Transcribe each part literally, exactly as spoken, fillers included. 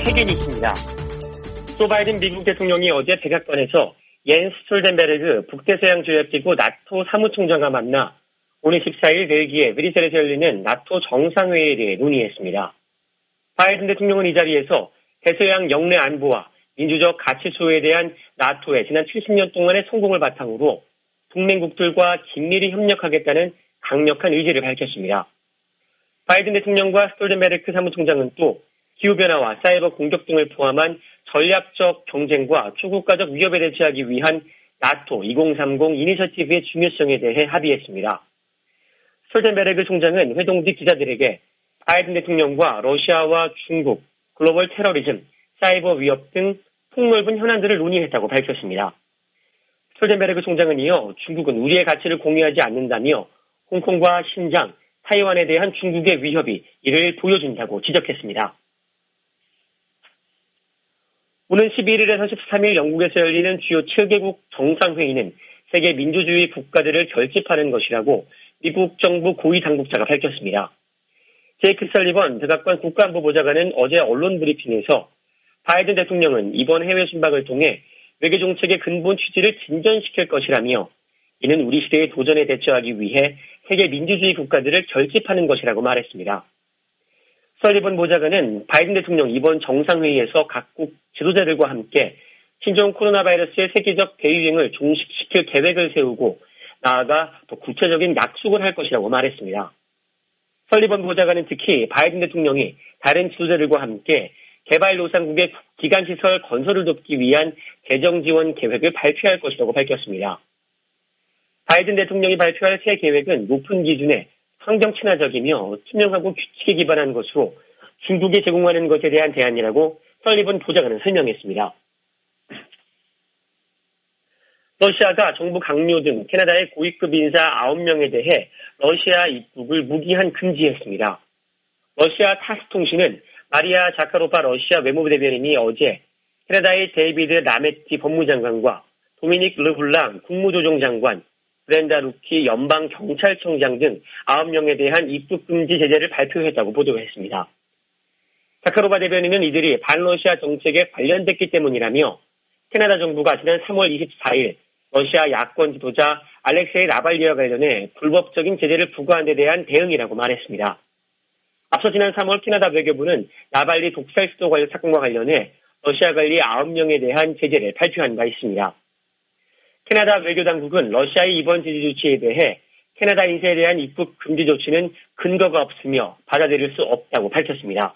세계 뉴스입니다. 조 바이든 미국 대통령이 어제 백악관에서 옌스 스톨텐베르그 북대서양조약기구 나토 사무총장과 만나 오늘 십사일 벨기에 브뤼셀에서 열리는 나토 정상회의에 대해 논의했습니다. 바이든 대통령은 이 자리에서 대서양 영내 안보와 민주적 가치 수호에 대한 나토의 지난 칠십 년 동안의 성공을 바탕으로 동맹국들과 긴밀히 협력하겠다는 강력한 의지를 밝혔습니다. 바이든 대통령과 스톨텐베르크 사무총장은 또 기후변화와 사이버 공격 등을 포함한 전략적 경쟁과 초국가적 위협에 대처하기 위한 나토 이공삼공 이니셔티브의 중요성에 대해 합의했습니다. 스톨텐베르크 총장은 회동 뒤 기자들에게 바이든 대통령과 러시아와 중국, 글로벌 테러리즘, 사이버 위협 등 폭넓은 현안들을 논의했다고 밝혔습니다. 스톨텐베르크 총장은 이어 중국은 우리의 가치를 공유하지 않는다며 홍콩과 신장, 타이완에 대한 중국의 위협이 이를 보여준다고 지적했습니다. 오는 십일일에서 십삼일 영국에서 열리는 주요 칠 개국 정상회의는 세계 민주주의 국가들을 결집하는 것이라고 미국 정부 고위 당국자가 밝혔습니다. 제이크 설리번 백악관 국가안보보좌관은 어제 언론 브리핑에서 바이든 대통령은 이번 해외 순방을 통해 외교 정책의 근본 취지를 진전시킬 것이라며 이는 우리 시대의 도전에 대처하기 위해 세계 민주주의 국가들을 결집하는 것이라고 말했습니다. 설리번 보좌관은 바이든 대통령 이번 정상회의에서 각국 지도자들과 함께 신종 코로나 바이러스의 세계적 대유행을 종식시킬 계획을 세우고 나아가 더 구체적인 약속을 할 것이라고 말했습니다. 설리번 보좌관은 특히 바이든 대통령이 다른 지도자들과 함께 개발도상국의 기간시설 건설을 돕기 위한 재정 지원 계획을 발표할 것이라고 밝혔습니다. 바이든 대통령이 발표할 새 계획은 높은 기준의 환경 친화적이며 투명하고 규칙에 기반한 것으로 중국에 제공하는 것에 대한 대안이라고 설리번 보좌관은 설명했습니다. 러시아가 정부 강요 등 캐나다의 고위급 인사 아홉 명에 대해 러시아 입국을 무기한 금지했습니다. 러시아 타스 통신은 마리아 자카로파 러시아 외무부 대변인이 어제 캐나다의 데이비드 라메티 법무장관과 도미닉 르블랑 국무조정장관, 브렌다 루키 연방경찰청장 등 아홉 명에 대한 입국 금지 제재를 발표했다고 보도했습니다. 자카로바 대변인은 이들이 반러시아 정책에 관련됐기 때문이라며 캐나다 정부가 지난 삼월 이십사일 러시아 야권 지도자 알렉세이 나발리와 관련해 불법적인 제재를 부과한 데 대한 대응이라고 말했습니다. 앞서 지난 삼월 캐나다 외교부는 나발리 독살 시도 관련 사건과 관련해 러시아 관리 아홉 명에 대한 제재를 발표한 바 있습니다. 캐나다 외교당국은 러시아의 이번 제재 조치에 대해 캐나다 인사에 대한 입국 금지 조치는 근거가 없으며 받아들일 수 없다고 밝혔습니다.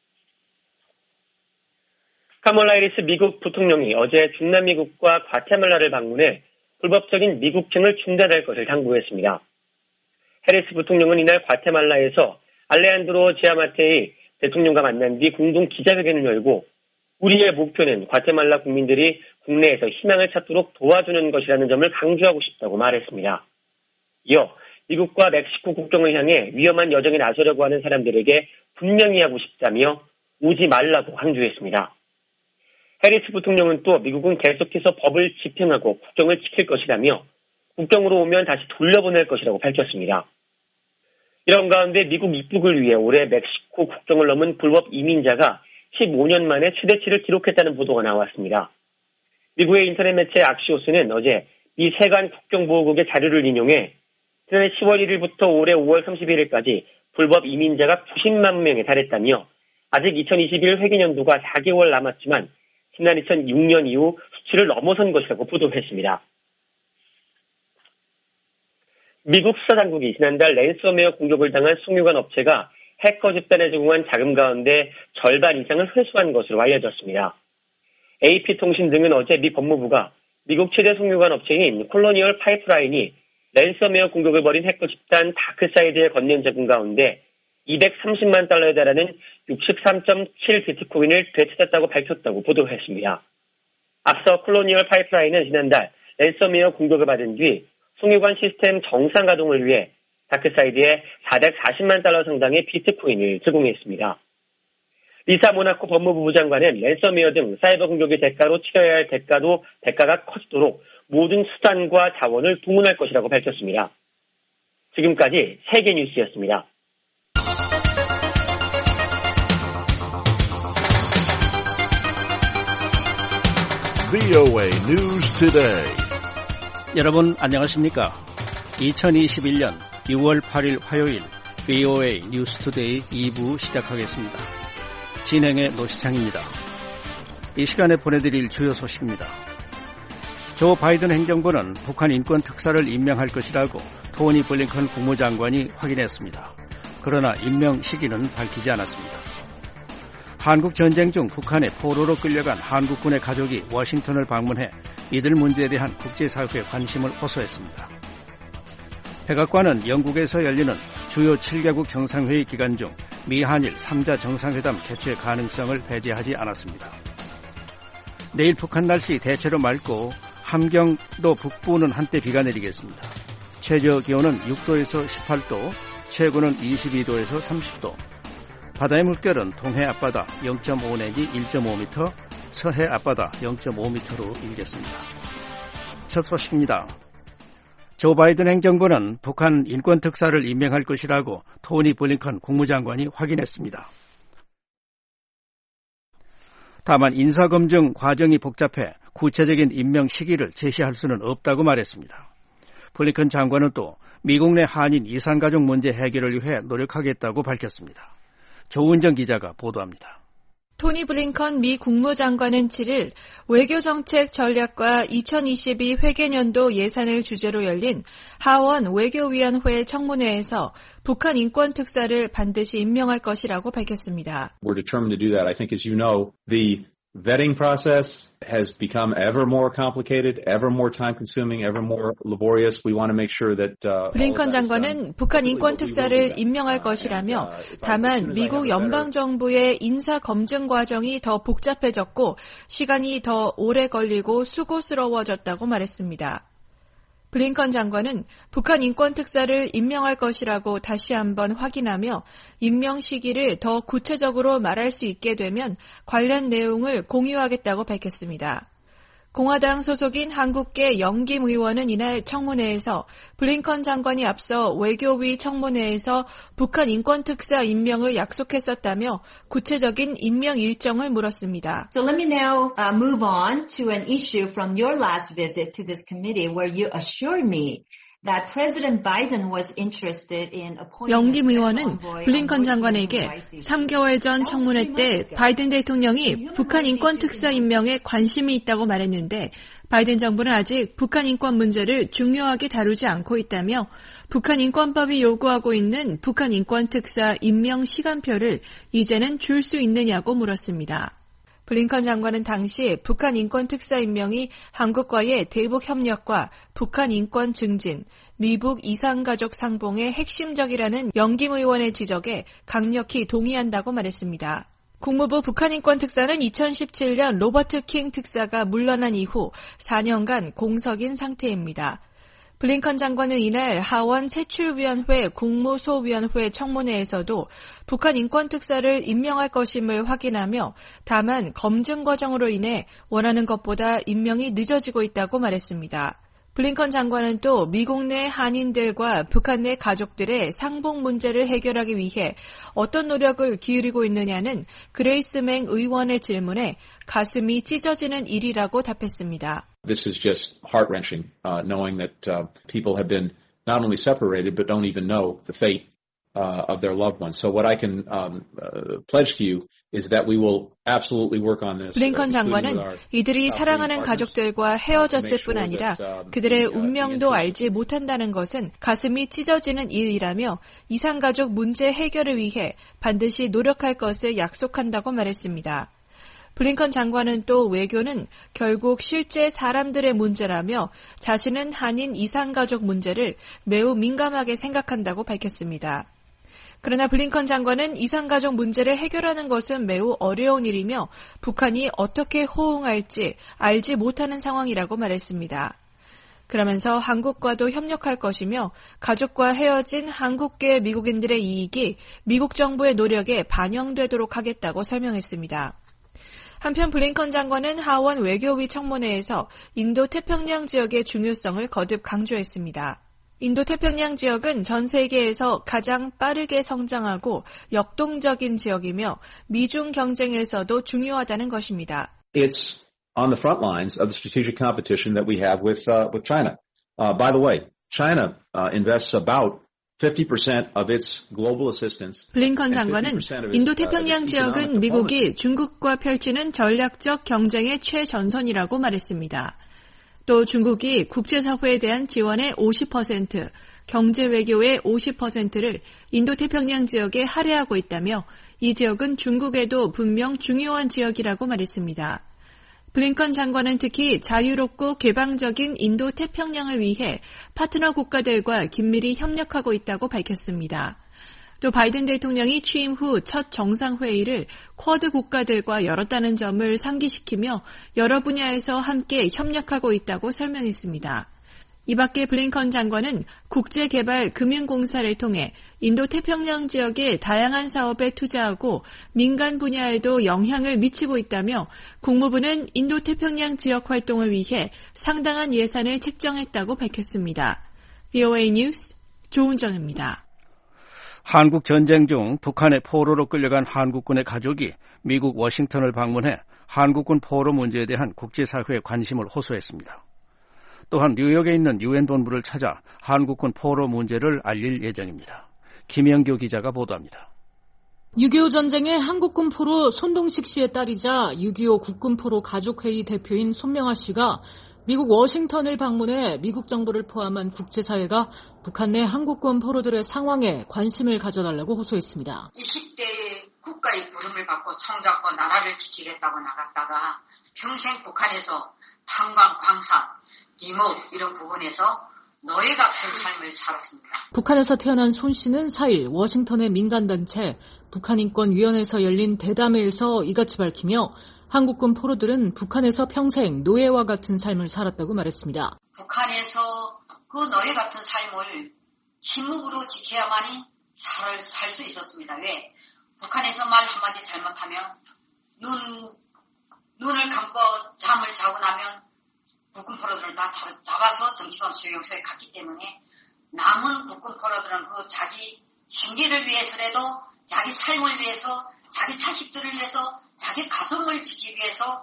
카멀라 해리스 미국 부통령이 어제 중남미국과 과테말라를 방문해 불법적인 미국행을 중단할 것을 당부했습니다. 해리스 부통령은 이날 과테말라에서 알레한드로 지아마테이 대통령과 만난 뒤 공동 기자회견을 열고 우리의 목표는 과테말라 국민들이 국내에서 희망을 찾도록 도와주는 것이라는 점을 강조하고 싶다고 말했습니다. 이어 미국과 멕시코 국경을 향해 위험한 여정에 나서려고 하는 사람들에게 분명히 하고 싶다며 오지 말라고 강조했습니다. 해리스 부통령은 또 미국은 계속해서 법을 집행하고 국경을 지킬 것이라며 국경으로 오면 다시 돌려보낼 것이라고 밝혔습니다. 이런 가운데 미국 입국을 위해 올해 멕시코 국경을 넘은 불법 이민자가 십오 년 만에 최대치를 기록했다는 보도가 나왔습니다. 미국의 인터넷 매체 악시오스는 어제 미 세관 국경보호국의 자료를 인용해 지난해 시월 일일부터 올해 오월 삼십일일까지 불법 이민자가 구십만 명에 달했다며 아직 이천이십일 회계연도가 사 개월 남았지만 지난 이천육 년 이후 수치를 넘어선 것이라고 보도했습니다. 미국 수사당국이 지난달 랜섬웨어 공격을 당한 송유관 업체가 해커 집단에 제공한 자금 가운데 절반 이상을 회수한 것으로 알려졌습니다. 에이피통신 등은 어제 미 법무부가 미국 최대 송유관 업체인 콜로니얼 파이프라인이 랜섬웨어 공격을 벌인 해커 집단 다크사이드에 건넨 자금 가운데 이백삼십만 달러에 달하는 육십삼 점 칠 비트코인을 되찾았다고 밝혔다고 보도했습니다. 앞서 콜로니얼 파이프라인은 지난달 랜섬웨어 공격을 받은 뒤 송유관 시스템 정상 가동을 위해 다크사이드에 사백사십만 달러 상당의 비트코인을 제공했습니다. 리사 모나코 법무부 부장관은 랜섬웨어 등 사이버 공격의 대가로 치러야 할 대가도 대가가 커지도록 모든 수단과 자원을 동원할 것이라고 밝혔습니다. 지금까지 세계뉴스였습니다. 브이오에이 News Today. 여러분 안녕하십니까? 이천이십일 년 유월 팔일 화요일 브이오에이 뉴스 투데이 이 부 시작하겠습니다. 진행의 노시창입니다. 이 시간에 보내드릴 주요 소식입니다. 조 바이든 행정부는 북한 인권 특사를 임명할 것이라고 토니 블링컨 국무장관이 확인했습니다. 그러나 임명 시기는 밝히지 않았습니다. 한국 전쟁 중 북한의 포로로 끌려간 한국군의 가족이 워싱턴을 방문해 이들 문제에 대한 국제사회의 관심을 호소했습니다. 백악관은 영국에서 열리는 주요 칠 개국 정상회의 기간 중 미한일 삼 자 정상회담 개최 가능성을 배제하지 않았습니다. 내일 북한 날씨 대체로 맑고 함경도 북부는 한때 비가 내리겠습니다. 최저 기온은 육 도에서 십팔 도, 최고는 이십이 도에서 삼십 도. 바다의 물결은 동해 앞바다 영 점 오 내지 일 점 오 미터, 서해 앞바다 영 점 오 미터로 일겠습니다. 첫 소식입니다. 조 바이든 행정부는 북한 인권특사를 임명할 것이라고 토니 블링컨 국무장관이 확인했습니다. 다만 인사검증 과정이 복잡해 구체적인 임명 시기를 제시할 수는 없다고 말했습니다. 블링컨 장관은 또 미국 내 한인 이산가족 문제 해결을 위해 노력하겠다고 밝혔습니다. 조은정 기자가 보도합니다. 토니 블링컨 미 국무장관은 칠일 외교정책 전략과 이천이십이 회계년도 예산을 주제로 열린 하원 외교위원회 청문회에서 북한 인권특사를 반드시 임명할 것이라고 밝혔습니다. We're determined to do that. I think, as you know, the vetting process has become ever more complicated, ever more time-consuming, ever more laborious. We want to make sure that uh, 블링컨 장관은 북한 인권 특사를 임명할 것이라며 다만 미국 연방 정부의 인사 검증 과정이 더 복잡해졌고 시간이 더 오래 걸리고 수고스러워졌다고 말했습니다. 블링컨 장관은 북한 인권 특사를 임명할 것이라고 다시 한번 확인하며 임명 시기를 더 구체적으로 말할 수 있게 되면 관련 내용을 공유하겠다고 밝혔습니다. 공화당 소속인 한국계 영김 의원은 이날 청문회에서 블링컨 장관이 앞서 외교위 청문회에서 북한 인권특사 임명을 약속했었다며 구체적인 임명 일정을 물었습니다. So let me now uh, move on to an issue from your last visit to this committee where you assured me that President Biden was interested in appointing 영김 의원은 블링컨 장관에게 삼 개월 전 청문회 때 바이든 대통령이 북한 인권 특사 임명에 관심이 있다고 말했는데 바이든 정부는 아직 북한 인권 문제를 중요하게 다루지 않고 있다며 북한 인권법이 요구하고 있는 북한 인권 특사 임명 시간표를 이제는 줄 수 있느냐고 물었습니다. 블링컨 장관은 당시 북한 인권 특사 임명이 한국과의 대북 협력과 북한 인권 증진, 미북 이산가족 상봉의 핵심적이라는 영김 의원의 지적에 강력히 동의한다고 말했습니다. 국무부 북한 인권 특사는 이천십칠 년 로버트 킹 특사가 물러난 이후 사 년간 공석인 상태입니다. 블링컨 장관은 이날 하원 세출위원회 국무소위원회 청문회에서도 북한 인권특사를 임명할 것임을 확인하며 다만 검증 과정으로 인해 원하는 것보다 임명이 늦어지고 있다고 말했습니다. 블링컨 장관은 또 미국 내 한인들과 북한 내 가족들의 상봉 문제를 해결하기 위해 어떤 노력을 기울이고 있느냐는 그레이스 맹 의원의 질문에 가슴이 찢어지는 일이라고 답했습니다. This is just heart-wrenching, uh, knowing that uh, people have been not only separated but don't even know the fate uh, of their loved ones. So what I can um, uh, pledge to you is that we will absolutely work on this. 블링컨 장관은 이들이 사랑하는 가족들과 헤어졌을 뿐 아니라 그들의 운명도 알지 못한다는 것은 가슴이 찢어지는 일이라며 이산가족 문제 해결을 위해 반드시 노력할 것을 약속한다고 말했습니다. 블링컨 장관은 또 외교는 결국 실제 사람들의 문제라며 자신은 한인 이산가족 문제를 매우 민감하게 생각한다고 밝혔습니다. 그러나 블링컨 장관은 이산가족 문제를 해결하는 것은 매우 어려운 일이며 북한이 어떻게 호응할지 알지 못하는 상황이라고 말했습니다. 그러면서 한국과도 협력할 것이며 가족과 헤어진 한국계 미국인들의 이익이 미국 정부의 노력에 반영되도록 하겠다고 설명했습니다. 한편 블링컨 장관은 하원 외교위 청문회에서 인도태평양 지역의 중요성을 거듭 강조했습니다. 인도태평양 지역은 전 세계에서 가장 빠르게 성장하고 역동적인 지역이며 미중 경쟁에서도 중요하다는 것입니다. It's on the front lines of the strategic competition that we have with uh, with China. Uh, by the way, China uh, invests about fifty percent of its global assistance. 블링컨 장관은 인도태평양 지역은 미국이 중국과 펼치는 전략적 경쟁의 최전선이라고 말했습니다. 또 중국이 국제사회에 대한 지원의 오십 퍼센트, 경제 외교의 오십 퍼센트를 인도태평양 지역에 할애하고 있다며 이 지역은 중국에도 분명 중요한 지역이라고 말했습니다. 블링컨 장관은 특히 자유롭고 개방적인 인도태평양을 위해 파트너 국가들과 긴밀히 협력하고 있다고 밝혔습니다. 또 바이든 대통령이 취임 후 첫 정상회의를 쿼드 국가들과 열었다는 점을 상기시키며 여러 분야에서 함께 협력하고 있다고 설명했습니다. 이 밖에 블링컨 장관은 국제개발금융공사를 통해 인도태평양 지역의 다양한 사업에 투자하고 민간 분야에도 영향을 미치고 있다며 국무부는 인도태평양 지역 활동을 위해 상당한 예산을 책정했다고 밝혔습니다. 브이오에이 뉴스 조은정입니다. 한국 전쟁 중 북한의 포로로 끌려간 한국군의 가족이 미국 워싱턴을 방문해 한국군 포로 문제에 대한 국제사회의 관심을 호소했습니다. 또한 뉴욕에 있는 유엔 본부를 찾아 한국군 포로 문제를 알릴 예정입니다. 김영교 기자가 보도합니다. 육이오 전쟁의 한국군 포로 손동식 씨의 딸이자 육이오 국군포로 가족회의 대표인 손명아 씨가 미국 워싱턴을 방문해 미국 정부를 포함한 국제사회가 북한 내 한국군 포로들의 상황에 관심을 가져달라고 호소했습니다. 이십 대의 국가의 부름을 받고 총잡고 나라를 지키겠다고 나갔다가 평생 북한에서 탄광, 광산, 이목 이런 부분에서 노예 같은 삶을 살았습니다. 북한에서 태어난 손 씨는 사 일 워싱턴의 민간단체 북한인권위원회에서 열린 대담회에서 이같이 밝히며 한국군 포로들은 북한에서 평생 노예와 같은 삶을 살았다고 말했습니다. 북한에서 그 노예 같은 삶을 침묵으로 지켜야만이 살, 살 수 있었습니다. 왜? 북한에서 말 한마디 잘못하면 눈, 눈을 감고 잠을 자고 나면 국군 포로들을 다 잡아서 정치범 수용소에 갔기 때문에 남은 국군 포로들은 그 자기 생계를 위해서라도 자기 삶을 위해서 자기 자식들을 위해서 자기 가족을 지키기 위해서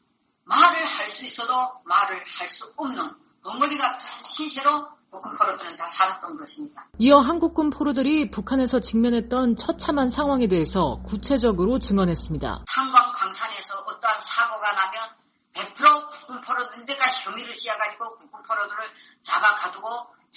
말을 할 수 있어도 말을 할 수 없는 벙어리 같은 신세로 국군 포로들은 다 살았던 것입니다. 이어 한국군 포로들이 북한에서 직면했던 처참한 상황에 대해서 구체적으로 증언했습니다. 탄광 광산에서 어떠한 사고가 나면 백 퍼센트 국군 포로들인데가 혐의를 씌워가지고 국군 포로들을 잡아 가두고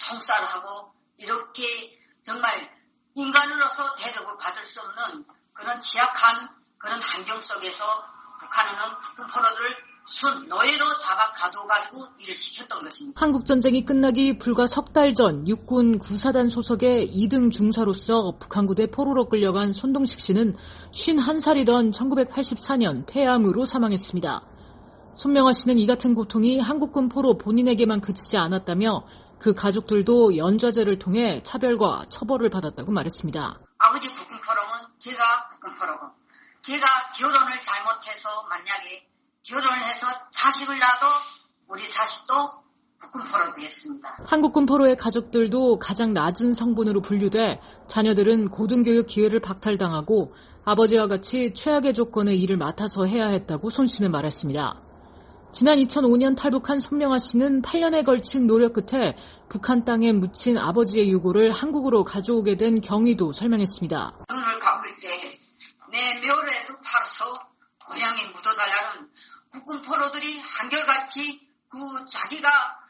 총살하고 이렇게 정말 인간으로서 대접을 받을 수 없는 그런 취약한 그런 환경 속에서 북한은 국군 포로들을 순 노예로 잡아 가둬가지고 일을 시켰던 것입니다. 한국전쟁이 끝나기 불과 석 달 전 육군 구사단 소속의 이 등 중사로서 북한군대 포로로 끌려간 손동식 씨는 쉰한 살이던 천구백팔십사 년 폐암으로 사망했습니다. 손명아 씨는 이 같은 고통이 한국군 포로 본인에게만 그치지 않았다며 그 가족들도 연좌제를 통해 차별과 처벌을 받았다고 말했습니다. 아버지 국군 포로는 제가 국군 포로고 제가 결혼을 잘못해서 만약에 결혼을 해서 자식을 낳아도 우리 자식도 국군 포로 되겠습니다. 한국군 포로의 가족들도 가장 낮은 성분으로 분류돼 자녀들은 고등교육 기회를 박탈당하고 아버지와 같이 최악의 조건의 일을 맡아서 해야 했다고 손 씨는 말했습니다. 지난 이천오 년 탈북한 손명아 씨는 팔 년에 걸친 노력 끝에 북한 땅에 묻힌 아버지의 유골을 한국으로 가져오게 된 경위도 설명했습니다. 눈을 감을 때 내 묘래도 팔아서 고향에 묻어달라는 국군 포로들이 한결같이 그 자기가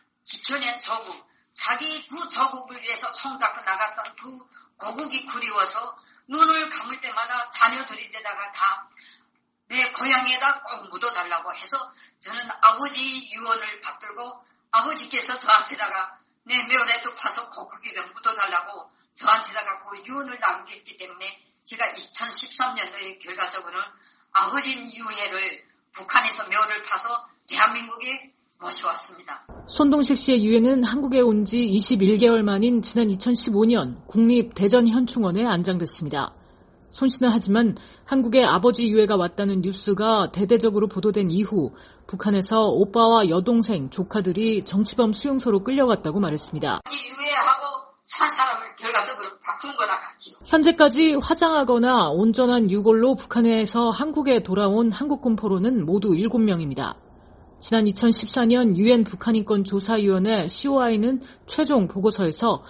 지켜낸 조국, 자기 그 조국을 위해서 총잡고 나갔던 그 고국이 그리워서 눈을 감을 때마다 자녀들인데다가 다 내 고향에다 꼭 묻어달라고 해서 저는 아버지 유언을 받들고 아버지께서 저한테다가 내 묘래도 파서 고국에다 묻어달라고 저한테다가 그 유언을 남겼기 때문에 제가 이천십삼 년도에 결과적으로는 아버지 유해를 북한에서 묘를 파서 대한민국에 모셔왔습니다. 손동식 씨의 유해는 한국에 온 지 이십일 개월 만인 지난 이천십오 년 국립대전현충원에 안장됐습니다. 손 씨는 하지만 한국에 아버지 유해가 왔다는 뉴스가 대대적으로 보도된 이후 북한에서 오빠와 여동생, 조카들이 정치범 수용소로 끌려갔다고 말했습니다. 유해하고 산 사람을 결과적으로 바꾼 거나 같이. 현재까지 화장하거나 온전한 유골로 북한에서 한국에 돌아온 한국군 포로는 모두 일곱 명입니다. 지난 이천십사 년 유엔 북한인권조사위원회 씨오아이는 최종 보고서에서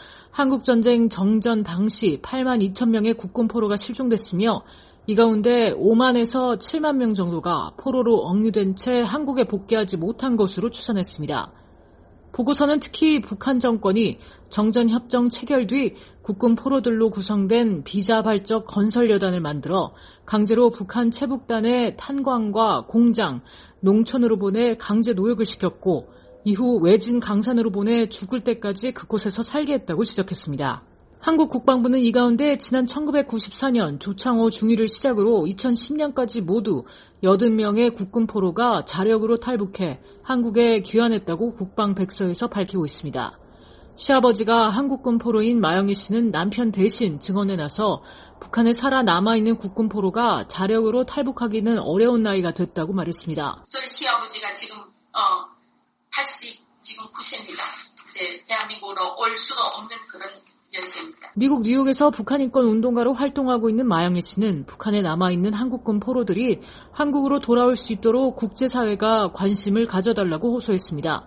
한국전쟁 정전 당시 팔만 이천 명의 국군 포로가 실종됐으며 이 가운데 오만에서 칠만 명 정도가 포로로 억류된 채 한국에 복귀하지 못한 것으로 추산했습니다. 보고서는 특히 북한 정권이 정전협정 체결 뒤 국군 포로들로 구성된 비자발적 건설여단을 만들어 강제로 북한 체북단의 탄광과 공장, 농촌으로 보내 강제 노역을 시켰고 이후 외진 강산으로 보내 죽을 때까지 그곳에서 살게 했다고 지적했습니다. 한국 국방부는 이 가운데 지난 천구백구십사 년 조창호 중위를 시작으로 이천십 년까지 모두 여든 명의 국군 포로가 자력으로 탈북해 한국에 귀환했다고 국방백서에서 밝히고 있습니다. 시아버지가 한국군 포로인 마영희 씨는 남편 대신 증언에 나서 북한에 살아남아있는 국군 포로가 자력으로 탈북하기는 어려운 나이가 됐다고 말했습니다. 저희 시아버지가 지금 어, 팔십, 지금 구십입니다. 이제 대한민국으로 올 수도 없는 그런 연세입니다. 미국 뉴욕에서 북한인권 운동가로 활동하고 있는 마영희 씨는 북한에 남아있는 한국군 포로들이 한국으로 돌아올 수 있도록 국제사회가 관심을 가져달라고 호소했습니다.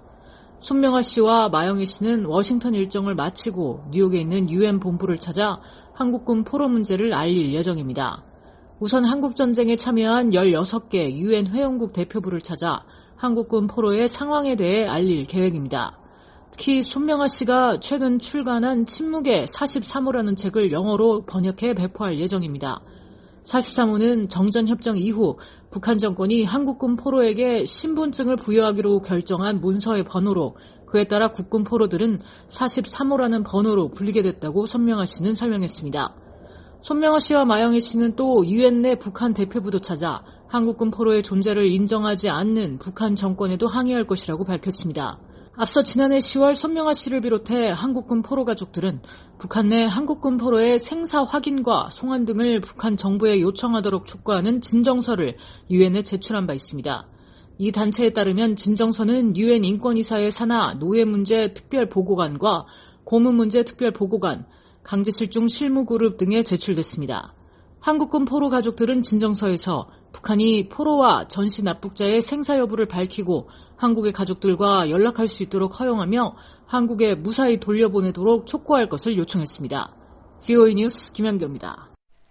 손명아 씨와 마영희 씨는 워싱턴 일정을 마치고 뉴욕에 있는 유엔 본부를 찾아 한국군 포로 문제를 알릴 예정입니다. 우선 한국전쟁에 참여한 열여섯 개 유엔 회원국 대표부를 찾아 한국군 포로의 상황에 대해 알릴 계획입니다. 특히 손명아 씨가 최근 출간한 침묵의 사십삼 호라는 책을 영어로 번역해 배포할 예정입니다. 사십삼 호는 정전협정 이후 북한 정권이 한국군 포로에게 신분증을 부여하기로 결정한 문서의 번호로 그에 따라 국군 포로들은 사십삼 호라는 번호로 불리게 됐다고 손명아 씨는 설명했습니다. 손명아 씨와 마영희 씨는 또 유엔 내 북한 대표부도 찾아 한국군 포로의 존재를 인정하지 않는 북한 정권에도 항의할 것이라고 밝혔습니다. 앞서 지난해 시월 손명아 씨를 비롯해 한국군 포로 가족들은 북한 내 한국군 포로의 생사 확인과 송환 등을 북한 정부에 요청하도록 촉구하는 진정서를 유엔에 제출한 바 있습니다. 이 단체에 따르면 진정서는 유엔 인권이사회 산하 노예문제 특별보고관과 고문문제 특별보고관, 강제실종 실무그룹 등에 제출됐습니다. 한국군 포로 가족들은 진정서에서 북한이 포로와 전시 납북자의 생사 여부를 밝히고 한국의 가족들과 연락할 수 있도록 허용하며 한국에 무사히 돌려보내도록 촉구할 것을 요청했습니다. 브이오에이 뉴스 김현교입니다.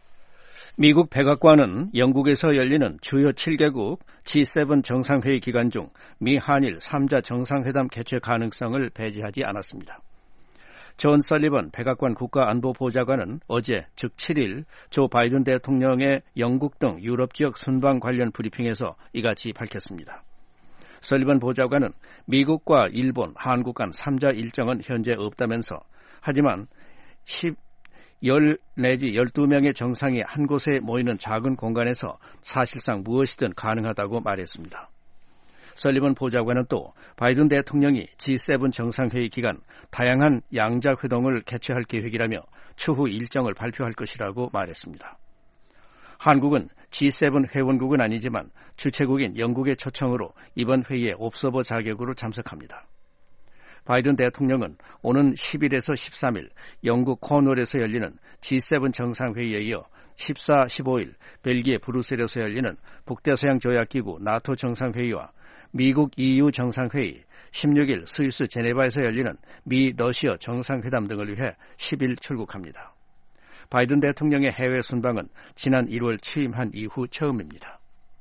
미국 백악관은 영국에서 열리는 주요 칠 개국 지 세븐 정상회의 기간 중 미한일 삼 자 정상회담 개최 가능성을 배제하지 않았습니다. 존 설리번 백악관 국가안보보좌관은 어제 즉 칠 일 조 바이든 대통령의 영국 등 유럽 지역 순방 관련 브리핑에서 이같이 밝혔습니다. 설리번 보좌관은 미국과 일본, 한국 간 삼 자 일정은 현재 없다면서 하지만 십, 십 내지 열두 명의 정상이 한 곳에 모이는 작은 공간에서 사실상 무엇이든 가능하다고 말했습니다. 설리번 보좌관은 또 바이든 대통령이 지 세븐 정상회의 기간 다양한 양자 회동을 개최할 계획이라며 추후 일정을 발표할 것이라고 말했습니다. 한국은 지 세븐 회원국은 아니지만 주최국인 영국의 초청으로 이번 회의에 옵서버 자격으로 참석합니다. 바이든 대통령은 오는 십 일에서 십삼 일 영국 코널에서 열리는 지 세븐 정상회의에 이어 십사, 십오 일 벨기에 브뤼셀에서 열리는 북대서양조약기구 나토 정상회의와 미국 이유 정상회의, 십육 일 스위스 제네바에서 열리는 미 러시아 정상회담 등을 위해 십 일 출국합니다. 바이든 대통령의 해외 순방은 지난 일월 취임한 이후 처음입니다.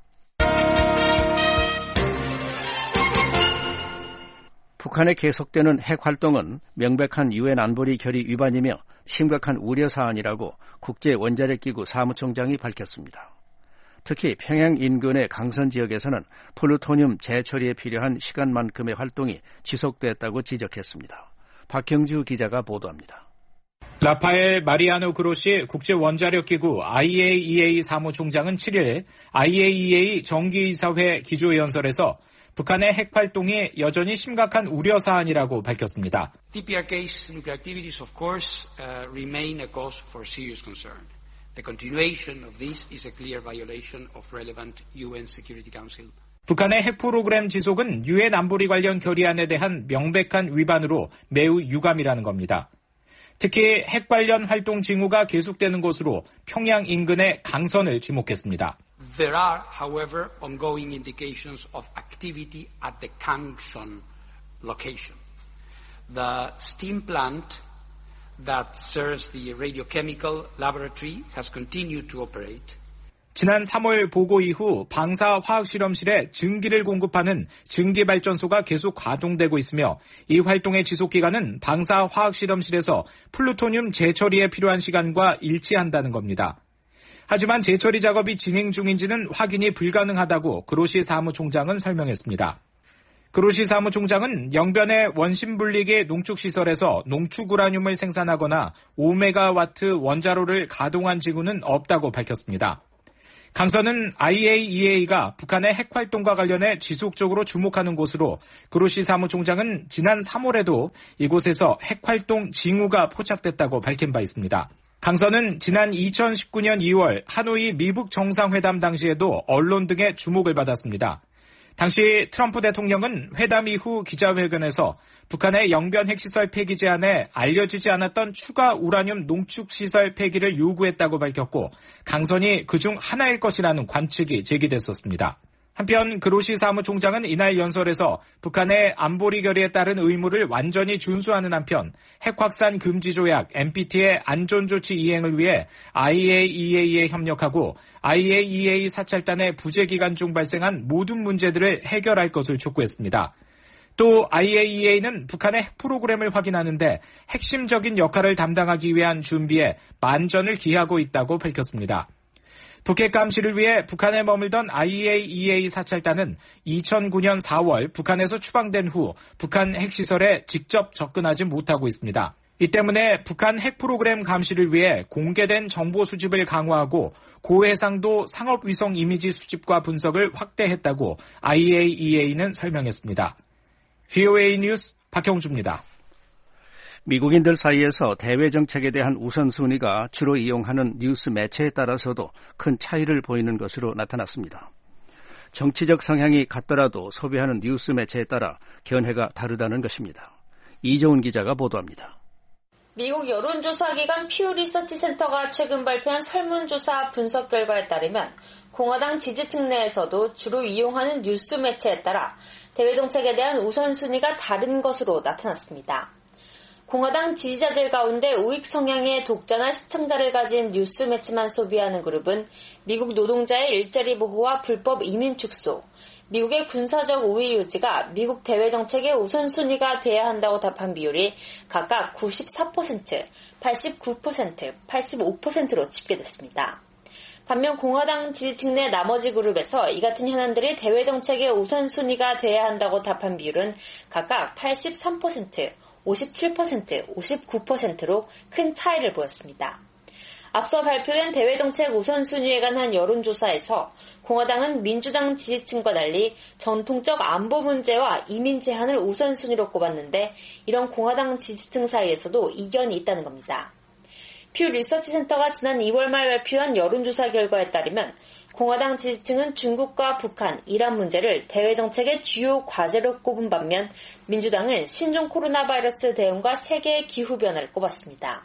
북한의 계속되는 핵 활동은 명백한 유엔 안보리 결의 위반이며 심각한 우려 사안이라고 국제원자력기구 사무총장이 밝혔습니다. 특히 평양 인근의 강선 지역에서는 플루토늄 재처리에 필요한 시간만큼의 활동이 지속됐다고 지적했습니다. 박형주 기자가 보도합니다. 라파엘 마리아노 그로시 국제원자력기구 아이에이이에이 사무총장은 칠 일 아이에이이에이 정기이사회 기조연설에서 북한의 핵 활동이 여전히 심각한 우려 사안이라고 밝혔습니다. 티피알케이's nuclear activities, of course, uh, remain a cause for serious concern. The continuation of this is a clear violation of relevant 유엔 Security Council. 북한의 핵 프로그램 지속은 유엔 안보리 관련 결의안에 대한 명백한 위반으로 매우 유감이라는 겁니다. 특히 핵 관련 활동 징후가 계속되는 곳으로 평양 인근의 강선을 지목했습니다. There are, however, ongoing indications of activity at the Kangson location. The steam plant that serves the radiochemical laboratory has continued to operate. 지난 삼월 보고 이후 방사 화학실험실에 증기를 공급하는 증기발전소가 계속 가동되고 있으며 이 활동의 지속기간은 방사 화학실험실에서 플루토늄 재처리에 필요한 시간과 일치한다는 겁니다. 하지만 재처리 작업이 진행 중인지는 확인이 불가능하다고 그로시 사무총장은 설명했습니다. 그로시 사무총장은 영변의 원심분리기 농축시설에서 농축 우라늄을 생산하거나 오 메가와트 원자로를 가동한 지구는 없다고 밝혔습니다. 강선은 아이에이이에이가 북한의 핵활동과 관련해 지속적으로 주목하는 곳으로 그로시 사무총장은 지난 삼월에도 이곳에서 핵활동 징후가 포착됐다고 밝힌 바 있습니다. 강선은 지난 이천십구년 이월 하노이 미북 정상회담 당시에도 언론 등의 주목을 받았습니다. 당시 트럼프 대통령은 회담 이후 기자회견에서 북한의 영변 핵시설 폐기 제안에 알려지지 않았던 추가 우라늄 농축시설 폐기를 요구했다고 밝혔고 강선이 그중 하나일 것이라는 관측이 제기됐었습니다. 한편 그로시 사무총장은 이날 연설에서 북한의 안보리 결의에 따른 의무를 완전히 준수하는 한편 핵확산 금지 조약 엠피티의 안전조치 이행을 위해 아이에이이에이에 협력하고 아이에이이에이 사찰단의 부재 기간 중 발생한 모든 문제들을 해결할 것을 촉구했습니다. 또 아이에이이에이는 북한의 핵 프로그램을 확인하는데 핵심적인 역할을 담당하기 위한 준비에 만전을 기하고 있다고 밝혔습니다. 북핵 감시를 위해 북한에 머물던 아이에이이에이 사찰단은 이천구년 사월 북한에서 추방된 후 북한 핵시설에 직접 접근하지 못하고 있습니다. 이 때문에 북한 핵 프로그램 감시를 위해 공개된 정보 수집을 강화하고 고해상도 상업위성 이미지 수집과 분석을 확대했다고 아이에이이에이는 설명했습니다. 브이오에이 뉴스 박형주입니다. 미국인들 사이에서 대외 정책에 대한 우선순위가 주로 이용하는 뉴스 매체에 따라서도 큰 차이를 보이는 것으로 나타났습니다. 정치적 성향이 같더라도 소비하는 뉴스 매체에 따라 견해가 다르다는 것입니다. 이정훈 기자가 보도합니다. 미국 여론조사기관 퓨 리서치 센터가 최근 발표한 설문조사 분석 결과에 따르면 공화당 지지층 내에서도 주로 이용하는 뉴스 매체에 따라 대외 정책에 대한 우선순위가 다른 것으로 나타났습니다. 공화당 지지자들 가운데 우익 성향의 독자나 시청자를 가진 뉴스 매체만 소비하는 그룹은 미국 노동자의 일자리 보호와 불법 이민 축소, 미국의 군사적 우위 유지가 미국 대외 정책의 우선순위가 돼야 한다고 답한 비율이 각각 구십사 퍼센트, 팔십구 퍼센트, 팔십오 퍼센트로 집계됐습니다. 반면 공화당 지지층 내 나머지 그룹에서 이 같은 현안들이 대외 정책의 우선순위가 돼야 한다고 답한 비율은 각각 팔십삼 퍼센트, 오십칠 퍼센트, 오십구 퍼센트로 큰 차이를 보였습니다. 앞서 발표된 대외정책 우선순위에 관한 여론조사에서 공화당은 민주당 지지층과 달리 전통적 안보 문제와 이민 제한을 우선순위로 꼽았는데 이런 공화당 지지층 사이에서도 이견이 있다는 겁니다. 퓨 리서치 센터가 지난 이월 말 발표한 여론조사 결과에 따르면 공화당 지지층은 중국과 북한, 이란 문제를 대외 정책의 주요 과제로 꼽은 반면 민주당은 신종 코로나 바이러스 대응과 세계의 기후변화를 꼽았습니다.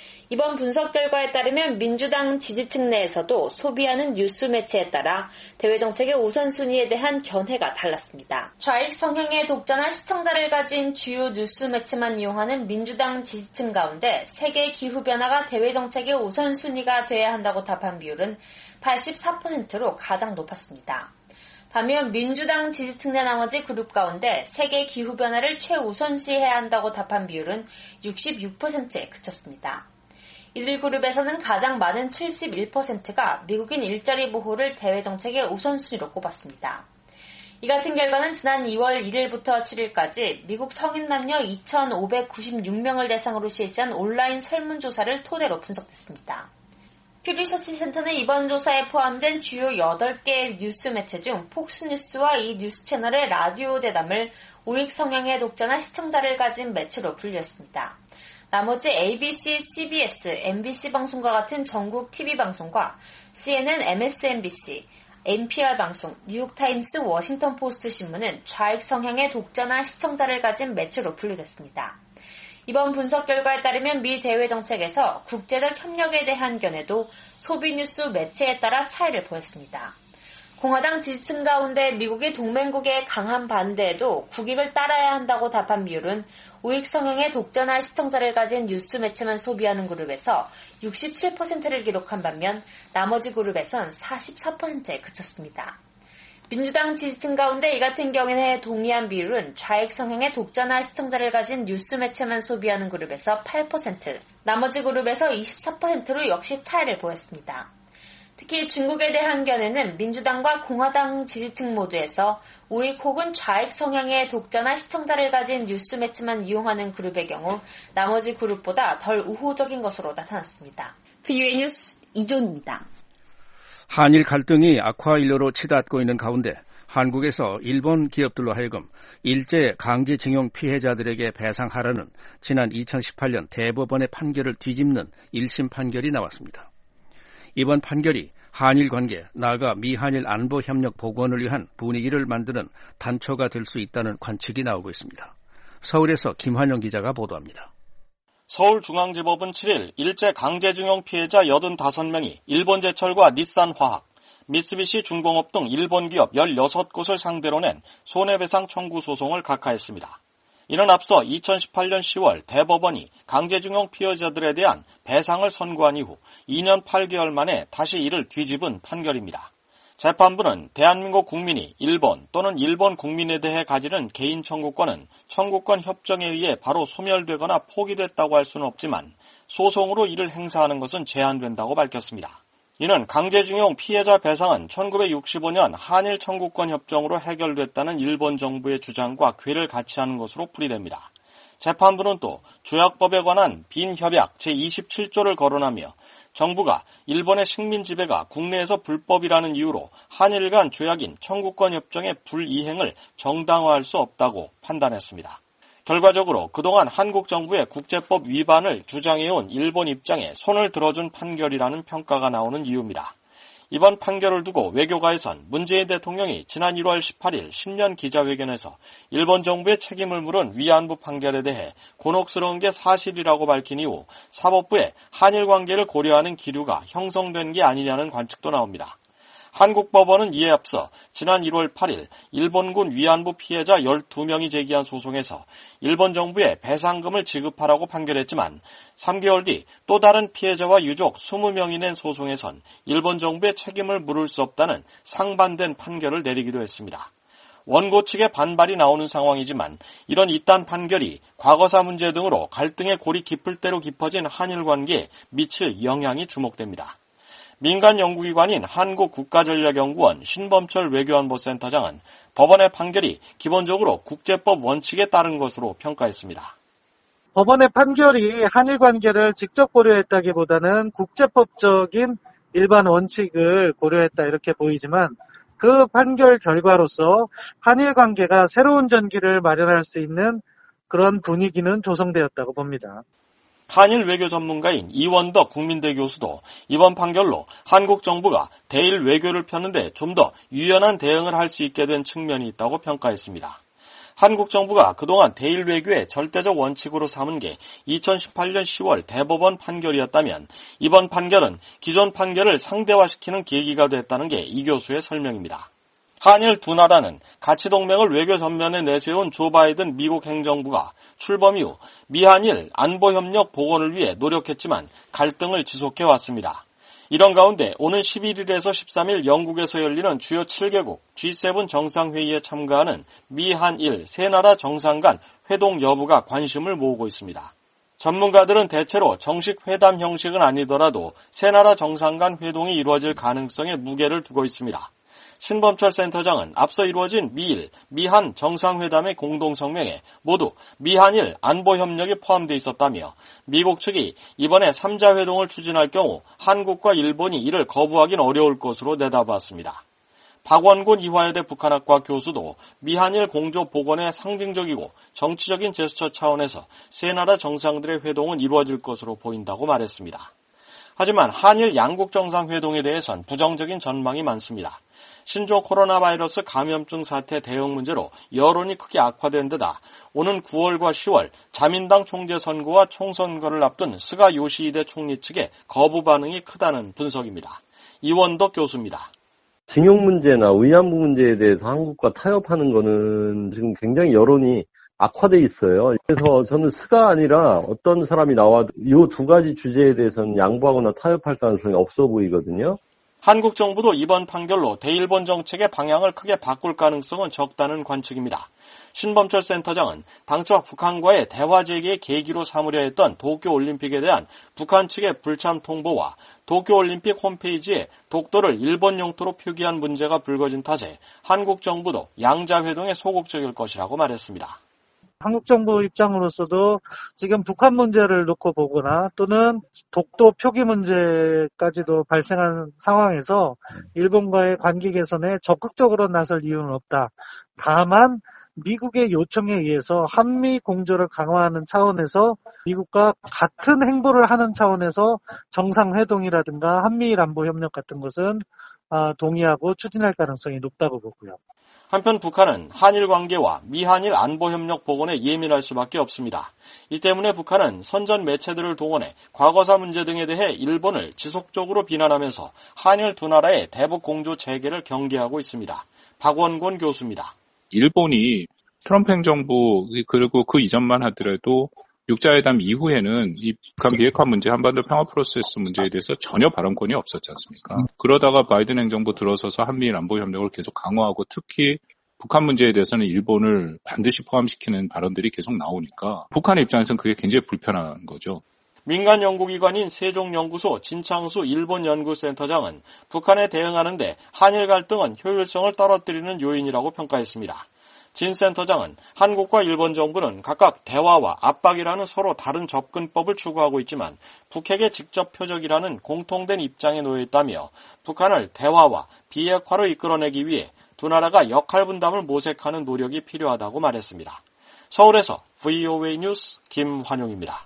이번 분석 결과에 따르면 민주당 지지층 내에서도 소비하는 뉴스 매체에 따라 대외 정책의 우선순위에 대한 견해가 달랐습니다. 좌익 성향의 독자나 시청자를 가진 주요 뉴스 매체만 이용하는 민주당 지지층 가운데 세계 기후변화가 대외 정책의 우선순위가 돼야 한다고 답한 비율은 팔십사 퍼센트로 가장 높았습니다. 반면 민주당 지지층 내 나머지 그룹 가운데 세계 기후변화를 최우선시해야 한다고 답한 비율은 육십육 퍼센트에 그쳤습니다. 이들 그룹에서는 가장 많은 칠십일 퍼센트가 미국인 일자리 보호를 대외 정책의 우선순위로 꼽았습니다. 이 같은 결과는 지난 이월 일일부터 칠일까지 미국 성인 남녀 이천오백구십육 명을 대상으로 실시한 온라인 설문조사를 토대로 분석됐습니다. 퓨 리서치 센터는 이번 조사에 포함된 주요 여덟 개의 뉴스 매체 중 폭스뉴스와 이 뉴스 채널의 라디오 대담을 우익 성향의 독자나 시청자를 가진 매체로 분류했습니다. 나머지 에이비씨, 씨비에스, 엠비씨 방송과 같은 전국 티비 방송과 씨엔엔, 엠에스엔비씨, 엔피알 방송, 뉴욕타임스, 워싱턴 포스트 신문은 좌익 성향의 독자나 시청자를 가진 매체로 분류됐습니다. 이번 분석 결과에 따르면 미 대외 정책에서 국제적 협력에 대한 견해도 소비 뉴스 매체에 따라 차이를 보였습니다. 공화당 지지층 가운데 미국의 동맹국의 강한 반대에도 국익을 따라야 한다고 답한 비율은 우익 성향의 독전할 시청자를 가진 뉴스 매체만 소비하는 그룹에서 육십칠 퍼센트를 기록한 반면 나머지 그룹에선 사십사 퍼센트에 그쳤습니다. 민주당 지지층 가운데 이 같은 경우에 동의한 비율은 좌익 성향의 독전할 시청자를 가진 뉴스 매체만 소비하는 그룹에서 팔 퍼센트, 나머지 그룹에서 이십사 퍼센트로 역시 차이를 보였습니다. 특히 중국에 대한 견해는 민주당과 공화당 지지층 모두에서 우익 혹은 좌익 성향의 독전한 시청자를 가진 뉴스 매체만 이용하는 그룹의 경우 나머지 그룹보다 덜 우호적인 것으로 나타났습니다. 브이오에이 뉴스 이존입니다. 한일 갈등이 악화일로로 치닫고 있는 가운데 한국에서 일본 기업들로 하여금 일제 강제징용 피해자들에게 배상하라는 지난 이천십팔 년 대법원의 판결을 뒤집는 일 심 판결이 나왔습니다. 이번 판결이 한일 관계, 나아가 미한일 안보협력 복원을 위한 분위기를 만드는 단초가 될 수 있다는 관측이 나오고 있습니다. 서울에서 김환영 기자가 보도합니다. 서울중앙지법은 칠 일 일제 강제징용 피해자 팔십오 명이 일본제철과 닛산화학, 미쓰비시 중공업 등 일본 기업 열여섯 곳을 상대로 낸 손해배상 청구 소송을 각하했습니다. 이는 앞서 이천십팔 년 시월 대법원이 강제징용 피해자들에 대한 배상을 선고한 이후 이 년 팔 개월 만에 다시 이를 뒤집은 판결입니다. 재판부는 대한민국 국민이 일본 또는 일본 국민에 대해 가지는 개인 청구권은 청구권 협정에 의해 바로 소멸되거나 포기됐다고 할 수는 없지만 소송으로 이를 행사하는 것은 제한된다고 밝혔습니다. 이는 강제징용 피해자 배상은 천구백육십오 년 한일 청구권 협정으로 해결됐다는 일본 정부의 주장과 궤를 같이 하는 것으로 풀이됩니다. 재판부는 또 조약법에 관한 빈협약 제이십칠 조를 거론하며 정부가 일본의 식민 지배가 국내에서 불법이라는 이유로 한일 간 조약인 청구권 협정의 불이행을 정당화할 수 없다고 판단했습니다. 결과적으로 그동안 한국 정부의 국제법 위반을 주장해온 일본 입장에 손을 들어준 판결이라는 평가가 나오는 이유입니다. 이번 판결을 두고 외교가에선 문재인 대통령이 지난 일월 십팔일 신년 기자회견에서 일본 정부의 책임을 물은 위안부 판결에 대해 곤혹스러운 게 사실이라고 밝힌 이후 사법부에 한일 관계를 고려하는 기류가 형성된 게 아니냐는 관측도 나옵니다. 한국 법원은 이에 앞서 지난 일월 팔일 일본군 위안부 피해자 열두 명이 제기한 소송에서 일본 정부에 배상금을 지급하라고 판결했지만 삼 개월 뒤 또 다른 피해자와 유족 이십 명이 낸 소송에선 일본 정부의 책임을 물을 수 없다는 상반된 판결을 내리기도 했습니다. 원고 측의 반발이 나오는 상황이지만 이런 이딴 판결이 과거사 문제 등으로 갈등의 골이 깊을 대로 깊어진 한일 관계에 미칠 영향이 주목됩니다. 민간 연구기관인 한국국가전략연구원 신범철 외교안보센터장은 법원의 판결이 기본적으로 국제법 원칙에 따른 것으로 평가했습니다. 법원의 판결이 한일 관계를 직접 고려했다기보다는 국제법적인 일반 원칙을 고려했다 이렇게 보이지만 그 판결 결과로서 한일 관계가 새로운 전기를 마련할 수 있는 그런 분위기는 조성되었다고 봅니다. 한일 외교 전문가인 이원덕 국민대 교수도 이번 판결로 한국 정부가 대일 외교를 펴는데 좀 더 유연한 대응을 할 수 있게 된 측면이 있다고 평가했습니다. 한국 정부가 그동안 대일 외교의 절대적 원칙으로 삼은 게 이천십팔 년 시월 대법원 판결이었다면 이번 판결은 기존 판결을 상대화시키는 계기가 됐다는 게 이 교수의 설명입니다. 한일 두 나라는 가치동맹을 외교 전면에 내세운 조 바이든 미국 행정부가 출범 이후 미한일 안보협력 복원을 위해 노력했지만 갈등을 지속해왔습니다. 이런 가운데 오는 십일일에서 십삼일 영국에서 열리는 주요 칠 개국 지 세븐 정상회의에 참가하는 미한일 세 나라 정상 간 회동 여부가 관심을 모으고 있습니다. 전문가들은 대체로 정식 회담 형식은 아니더라도 세 나라 정상 간 회동이 이루어질 가능성에 무게를 두고 있습니다. 신범철 센터장은 앞서 이루어진 미일, 미한 정상회담의 공동성명에 모두 미한일 안보협력이 포함되어 있었다며 미국 측이 이번에 삼자 회동을 추진할 경우 한국과 일본이 이를 거부하긴 어려울 것으로 내다봤습니다. 박원곤 이화여대 북한학과 교수도 미한일 공조 복원의 상징적이고 정치적인 제스처 차원에서 세 나라 정상들의 회동은 이루어질 것으로 보인다고 말했습니다. 하지만 한일 양국 정상회동에 대해선 부정적인 전망이 많습니다. 신종 코로나 바이러스 감염증 사태 대응 문제로 여론이 크게 악화된 데다 오는 구월과 시월 자민당 총재 선거와 총선거를 앞둔 스가 요시히데 총리 측의 거부 반응이 크다는 분석입니다. 이원덕 교수입니다. 징용 문제나 위안부 문제에 대해서 한국과 타협하는 거는 지금 굉장히 여론이 악화돼 있어요. 그래서 저는 스가 아니라 어떤 사람이 나와도 이 두 가지 주제에 대해서는 양보하거나 타협할 가능성이 없어 보이거든요. 한국 정부도 이번 판결로 대일본 정책의 방향을 크게 바꿀 가능성은 적다는 관측입니다. 신범철 센터장은 당초 북한과의 대화 재개의 계기로 삼으려 했던 도쿄올림픽에 대한 북한 측의 불참 통보와 도쿄올림픽 홈페이지에 독도를 일본 영토로 표기한 문제가 불거진 탓에 한국 정부도 양자회동에 소극적일 것이라고 말했습니다. 한국 정부 입장으로서도 지금 북한 문제를 놓고 보거나 또는 독도 표기 문제까지도 발생한 상황에서 일본과의 관계 개선에 적극적으로 나설 이유는 없다. 다만 미국의 요청에 의해서 한미 공조를 강화하는 차원에서 미국과 같은 행보를 하는 차원에서 정상회동이라든가 한미일 안보협력 같은 것은 동의하고 추진할 가능성이 높다고 보고요. 한편 북한은 한일 관계와 미한일 안보협력 복원에 예민할 수밖에 없습니다. 이 때문에 북한은 선전 매체들을 동원해 과거사 문제 등에 대해 일본을 지속적으로 비난하면서 한일 두 나라의 대북 공조 재개를 경계하고 있습니다. 박원곤 교수입니다. 일본이 트럼프 행정부 그리고 그 이전만 하더라도 육자회담 이후에는 이 북한 비핵화 문제, 한반도 평화 프로세스 문제에 대해서 전혀 발언권이 없었지 않습니까? 그러다가 바이든 행정부 들어서서 한미일 안보 협력을 계속 강화하고 특히 북한 문제에 대해서는 일본을 반드시 포함시키는 발언들이 계속 나오니까 북한의 입장에서는 그게 굉장히 불편한 거죠. 민간 연구기관인 세종연구소 진창수 일본연구센터장은 북한에 대응하는데 한일 갈등은 효율성을 떨어뜨리는 요인이라고 평가했습니다. 진 센터장은 한국과 일본 정부는 각각 대화와 압박이라는 서로 다른 접근법을 추구하고 있지만 북핵의 직접 표적이라는 공통된 입장에 놓여 있다며 북한을 대화와 비핵화로 이끌어내기 위해 두 나라가 역할 분담을 모색하는 노력이 필요하다고 말했습니다. 서울에서 브이오에이 뉴스 김환용입니다.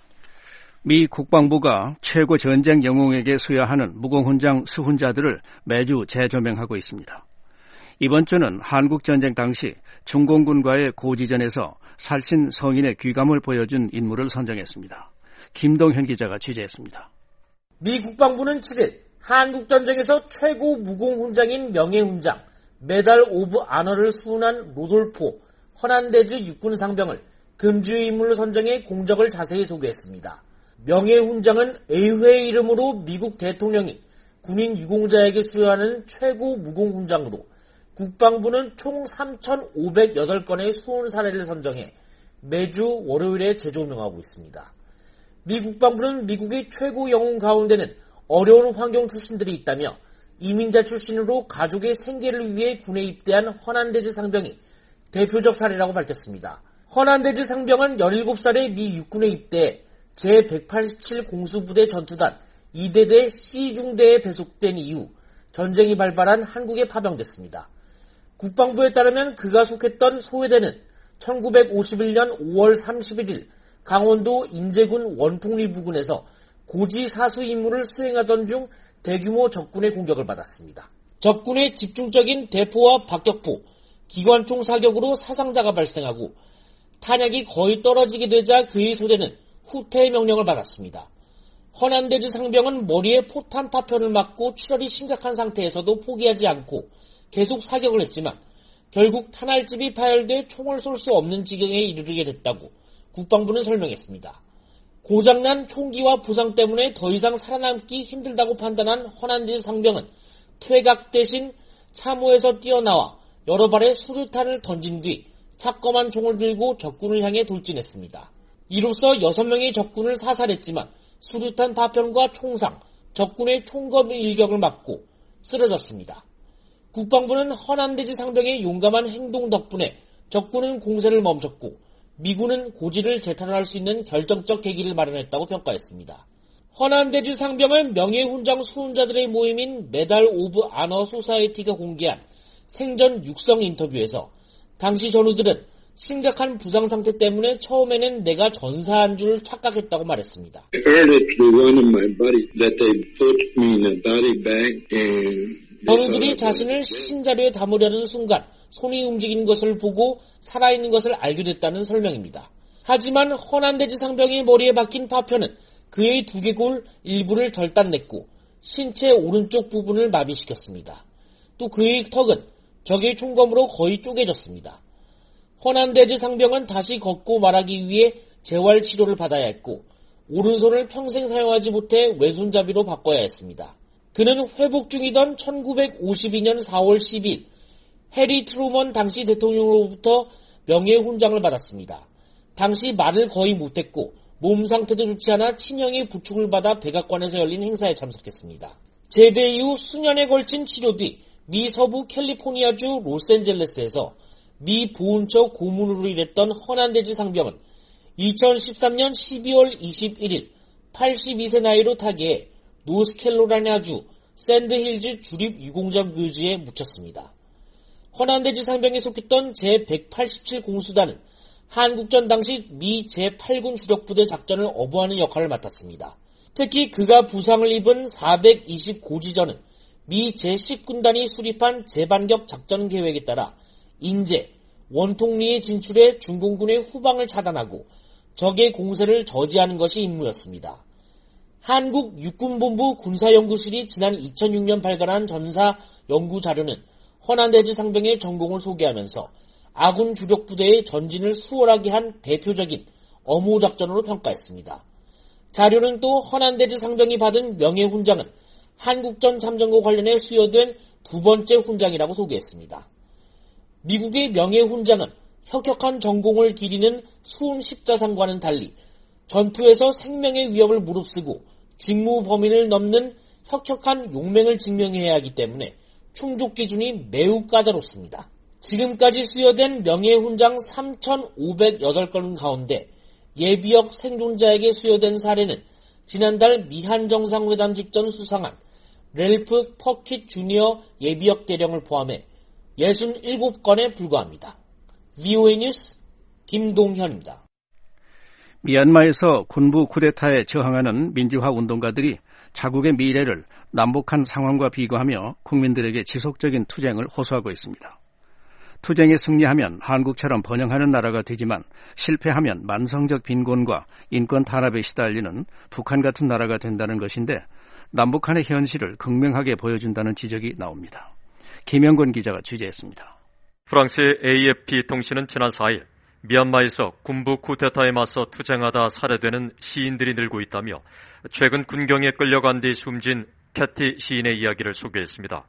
미 국방부가 최고 전쟁 영웅에게 수여하는 무공훈장 수훈자들을 매주 재조명하고 있습니다. 이번 주는 한국전쟁 당시 중공군과의 고지전에서 살신 성인의 귀감을 보여준 인물을 선정했습니다. 김동현 기자가 취재했습니다. 미 국방부는 칠일 한국전쟁에서 최고 무공훈장인 명예훈장 메달 오브 아너를 수훈한 로돌포 허난데즈 육군 상병을 금주의 인물로 선정해 공적을 자세히 소개했습니다. 명예훈장은 의회의 이름으로 미국 대통령이 군인 유공자에게 수여하는 최고 무공훈장으로 국방부는 총 삼천오백팔 건의 수훈 사례를 선정해 매주 월요일에 재조명하고 있습니다. 미 국방부는 미국의 최고 영웅 가운데는 어려운 환경 출신들이 있다며 이민자 출신으로 가족의 생계를 위해 군에 입대한 허난데즈 상병이 대표적 사례라고 밝혔습니다. 허난데즈 상병은 열일곱 살에 미 육군에 입대해 제백팔십칠 공수부대 전투단 이 대대 C중대에 배속된 이후 전쟁이 발발한 한국에 파병됐습니다. 국방부에 따르면 그가 속했던 소해대는 천구백오십일 년 오월 삼십일일 강원도 인제군 원통리 부근에서 고지 사수 임무를 수행하던 중 대규모 적군의 공격을 받았습니다. 적군의 집중적인 대포와 박격포, 기관총 사격으로 사상자가 발생하고 탄약이 거의 떨어지게 되자 그의 소대는 후퇴의 명령을 받았습니다. 허난데즈 상병은 머리에 포탄 파편을 맞고 출혈이 심각한 상태에서도 포기하지 않고 계속 사격을 했지만 결국 탄알집이 파열돼 총을 쏠 수 없는 지경에 이르게 됐다고 국방부는 설명했습니다. 고장난 총기와 부상 때문에 더 이상 살아남기 힘들다고 판단한 허난데즈 상병은 퇴각 대신 참호에서 뛰어나와 여러 발의 수류탄을 던진 뒤 차검한 총을 들고 적군을 향해 돌진했습니다. 이로써 여섯 명의 적군을 사살했지만 수류탄 파편과 총상, 적군의 총검 일격을 맞고 쓰러졌습니다. 국방부는 허난데즈 상병의 용감한 행동 덕분에 적군은 공세를 멈췄고 미군은 고지를 재탄할 수 있는 결정적 계기를 마련했다고 평가했습니다. 허난데즈 상병은 명예훈장 수훈자들의 모임인 메달 오브 아너 소사이티가 공개한 생전 육성 인터뷰에서 당시 전우들은 심각한 부상 상태 때문에 처음에는 내가 전사한 줄 착각했다고 말했습니다. I heard it through one of my buddies that they put me in a body bag and 전우들이 자신을 시신자료에 담으려는 순간 손이 움직이는 것을 보고 살아있는 것을 알게 됐다는 설명입니다. 하지만 허난데즈 상병의 머리에 박힌 파편은 그의 두개골 일부를 절단냈고 신체 오른쪽 부분을 마비시켰습니다. 또 그의 턱은 적의 총검으로 거의 쪼개졌습니다. 허난데즈 상병은 다시 걷고 말하기 위해 재활 치료를 받아야 했고 오른손을 평생 사용하지 못해 왼손잡이로 바꿔야 했습니다. 그는 회복 중이던 천구백오십이년 사월 십일 해리 트루먼 당시 대통령으로부터 명예훈장을 받았습니다. 당시 말을 거의 못했고 몸 상태도 좋지 않아 친형의 부축을 받아 백악관에서 열린 행사에 참석했습니다. 제대 이후 수년에 걸친 치료 뒤 미 서부 캘리포니아주 로스앤젤레스에서 미 보훈처 고문으로 일했던 허난데즈 상병은 이천십삼년 십이월 이십일일 팔십이세 나이로 타계해 노스캐롤라이나주 샌드힐즈 주립유공자 묘지에 묻혔습니다. 허난데즈 상병에 속했던 제백팔십칠 공수단은 한국전 당시 미 제팔군 주력부대 작전을 어부하는 역할을 맡았습니다. 특히 그가 부상을 입은 사백이십 고지전은 미 제십군단이 수립한 재반격 작전 계획에 따라 인제, 원통리에 진출해 중공군의 후방을 차단하고 적의 공세를 저지하는 것이 임무였습니다. 한국 육군본부 군사연구실이 지난 이천육년 발간한 전사 연구 자료는 허난데즈 상병의 전공을 소개하면서 아군 주력부대의 전진을 수월하게 한 대표적인 어모작전으로 평가했습니다. 자료는 또 허난데즈 상병이 받은 명예훈장은 한국전 참전과 관련해 수여된 두 번째 훈장이라고 소개했습니다. 미국의 명예훈장은 혁혁한 전공을 기리는 수훈 십자상과는 달리 전투에서 생명의 위협을 무릅쓰고 직무 범위를 넘는 혁혁한 용맹을 증명해야 하기 때문에 충족 기준이 매우 까다롭습니다. 지금까지 수여된 명예훈장 삼천오백여덟 건 가운데 예비역 생존자에게 수여된 사례는 지난달 미한 정상회담 직전 수상한 렐프 퍼킷 주니어 예비역 대령을 포함해 육십칠 건에 불과합니다. 브이오에이 뉴스 김동현입니다. 미얀마에서 군부 쿠데타에 저항하는 민주화 운동가들이 자국의 미래를 남북한 상황과 비교하며 국민들에게 지속적인 투쟁을 호소하고 있습니다. 투쟁에 승리하면 한국처럼 번영하는 나라가 되지만 실패하면 만성적 빈곤과 인권 탄압에 시달리는 북한 같은 나라가 된다는 것인데 남북한의 현실을 극명하게 보여준다는 지적이 나옵니다. 김영권 기자가 취재했습니다. 프랑스의 에이에프피 통신은 지난 사일 미얀마에서 군부 쿠데타에 맞서 투쟁하다 살해되는 시인들이 늘고 있다며 최근 군경에 끌려간 뒤 숨진 캐티 시인의 이야기를 소개했습니다.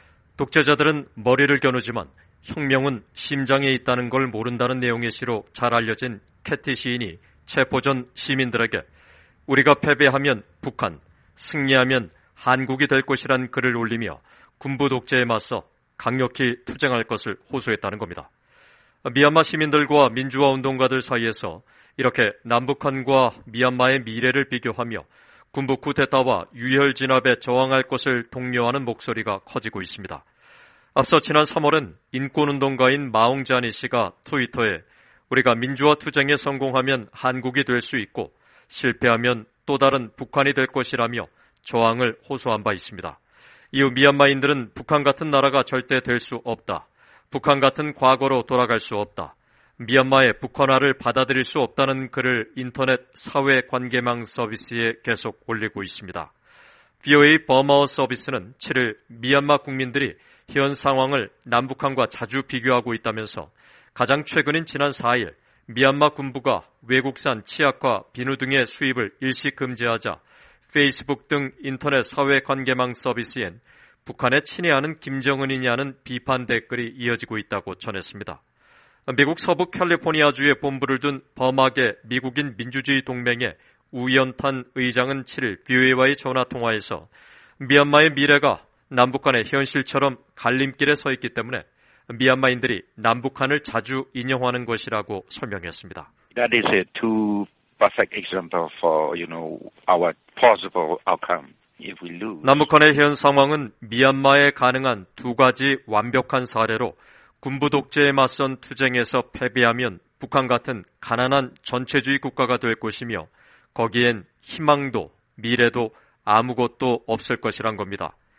독재자들은 머리를 겨누지만 혁명은 심장에 있다는 걸 모른다는 내용의 시로 잘 알려진 캐티 시인이 체포 전 시민들에게 우리가 패배하면 북한, 승리하면 한국이 될 것이란 글을 올리며 군부 독재에 맞서 강력히 투쟁할 것을 호소했다는 겁니다. 미얀마 시민들과 민주화 운동가들 사이에서 이렇게 남북한과 미얀마의 미래를 비교하며 군부 쿠데타와 유혈 진압에 저항할 것을 독려하는 목소리가 커지고 있습니다. 앞서 지난 삼월은 인권운동가인 마옹자니 씨가 트위터에 우리가 민주화 투쟁에 성공하면 한국이 될 수 있고 실패하면 또 다른 북한이 될 것이라며 저항을 호소한 바 있습니다. 이후 미얀마인들은 북한 같은 나라가 절대 될 수 없다. 북한 같은 과거로 돌아갈 수 없다. 미얀마의 북한화를 받아들일 수 없다는 글을 인터넷 사회관계망 서비스에 계속 올리고 있습니다. 브이오에이 버마어 서비스는 칠일 미얀마 국민들이 현 상황을 남북한과 자주 비교하고 있다면서 가장 최근인 지난 사일 미얀마 군부가 외국산 치약과 비누 등의 수입을 일시 금지하자 페이스북 등 인터넷 사회관계망 서비스엔 북한에 친애하는 김정은이냐는 비판 댓글이 이어지고 있다고 전했습니다. 미국 서부 캘리포니아주에 본부를 둔 버마계 미국인 민주주의 동맹의 우연탄 의장은 칠일 브이오에이와의 전화통화에서 미얀마의 미래가 남북한의 현실처럼 갈림길에 서 있기 때문에 미얀마인들이 남북한을 자주 인용하는 것이라고 설명했습니다. That is a too perfect example for, you know, our possible outcome if we lose. 남북한의 현 상황은 미얀마에 가능한 두 가지 완벽한 사례로 군부 독재에 맞선 투쟁에서 패배하면 북한 같은 가난한 전체주의 국가가 될 것이며 거기엔 희망도 미래도 아무것도 없을 것이란 겁니다.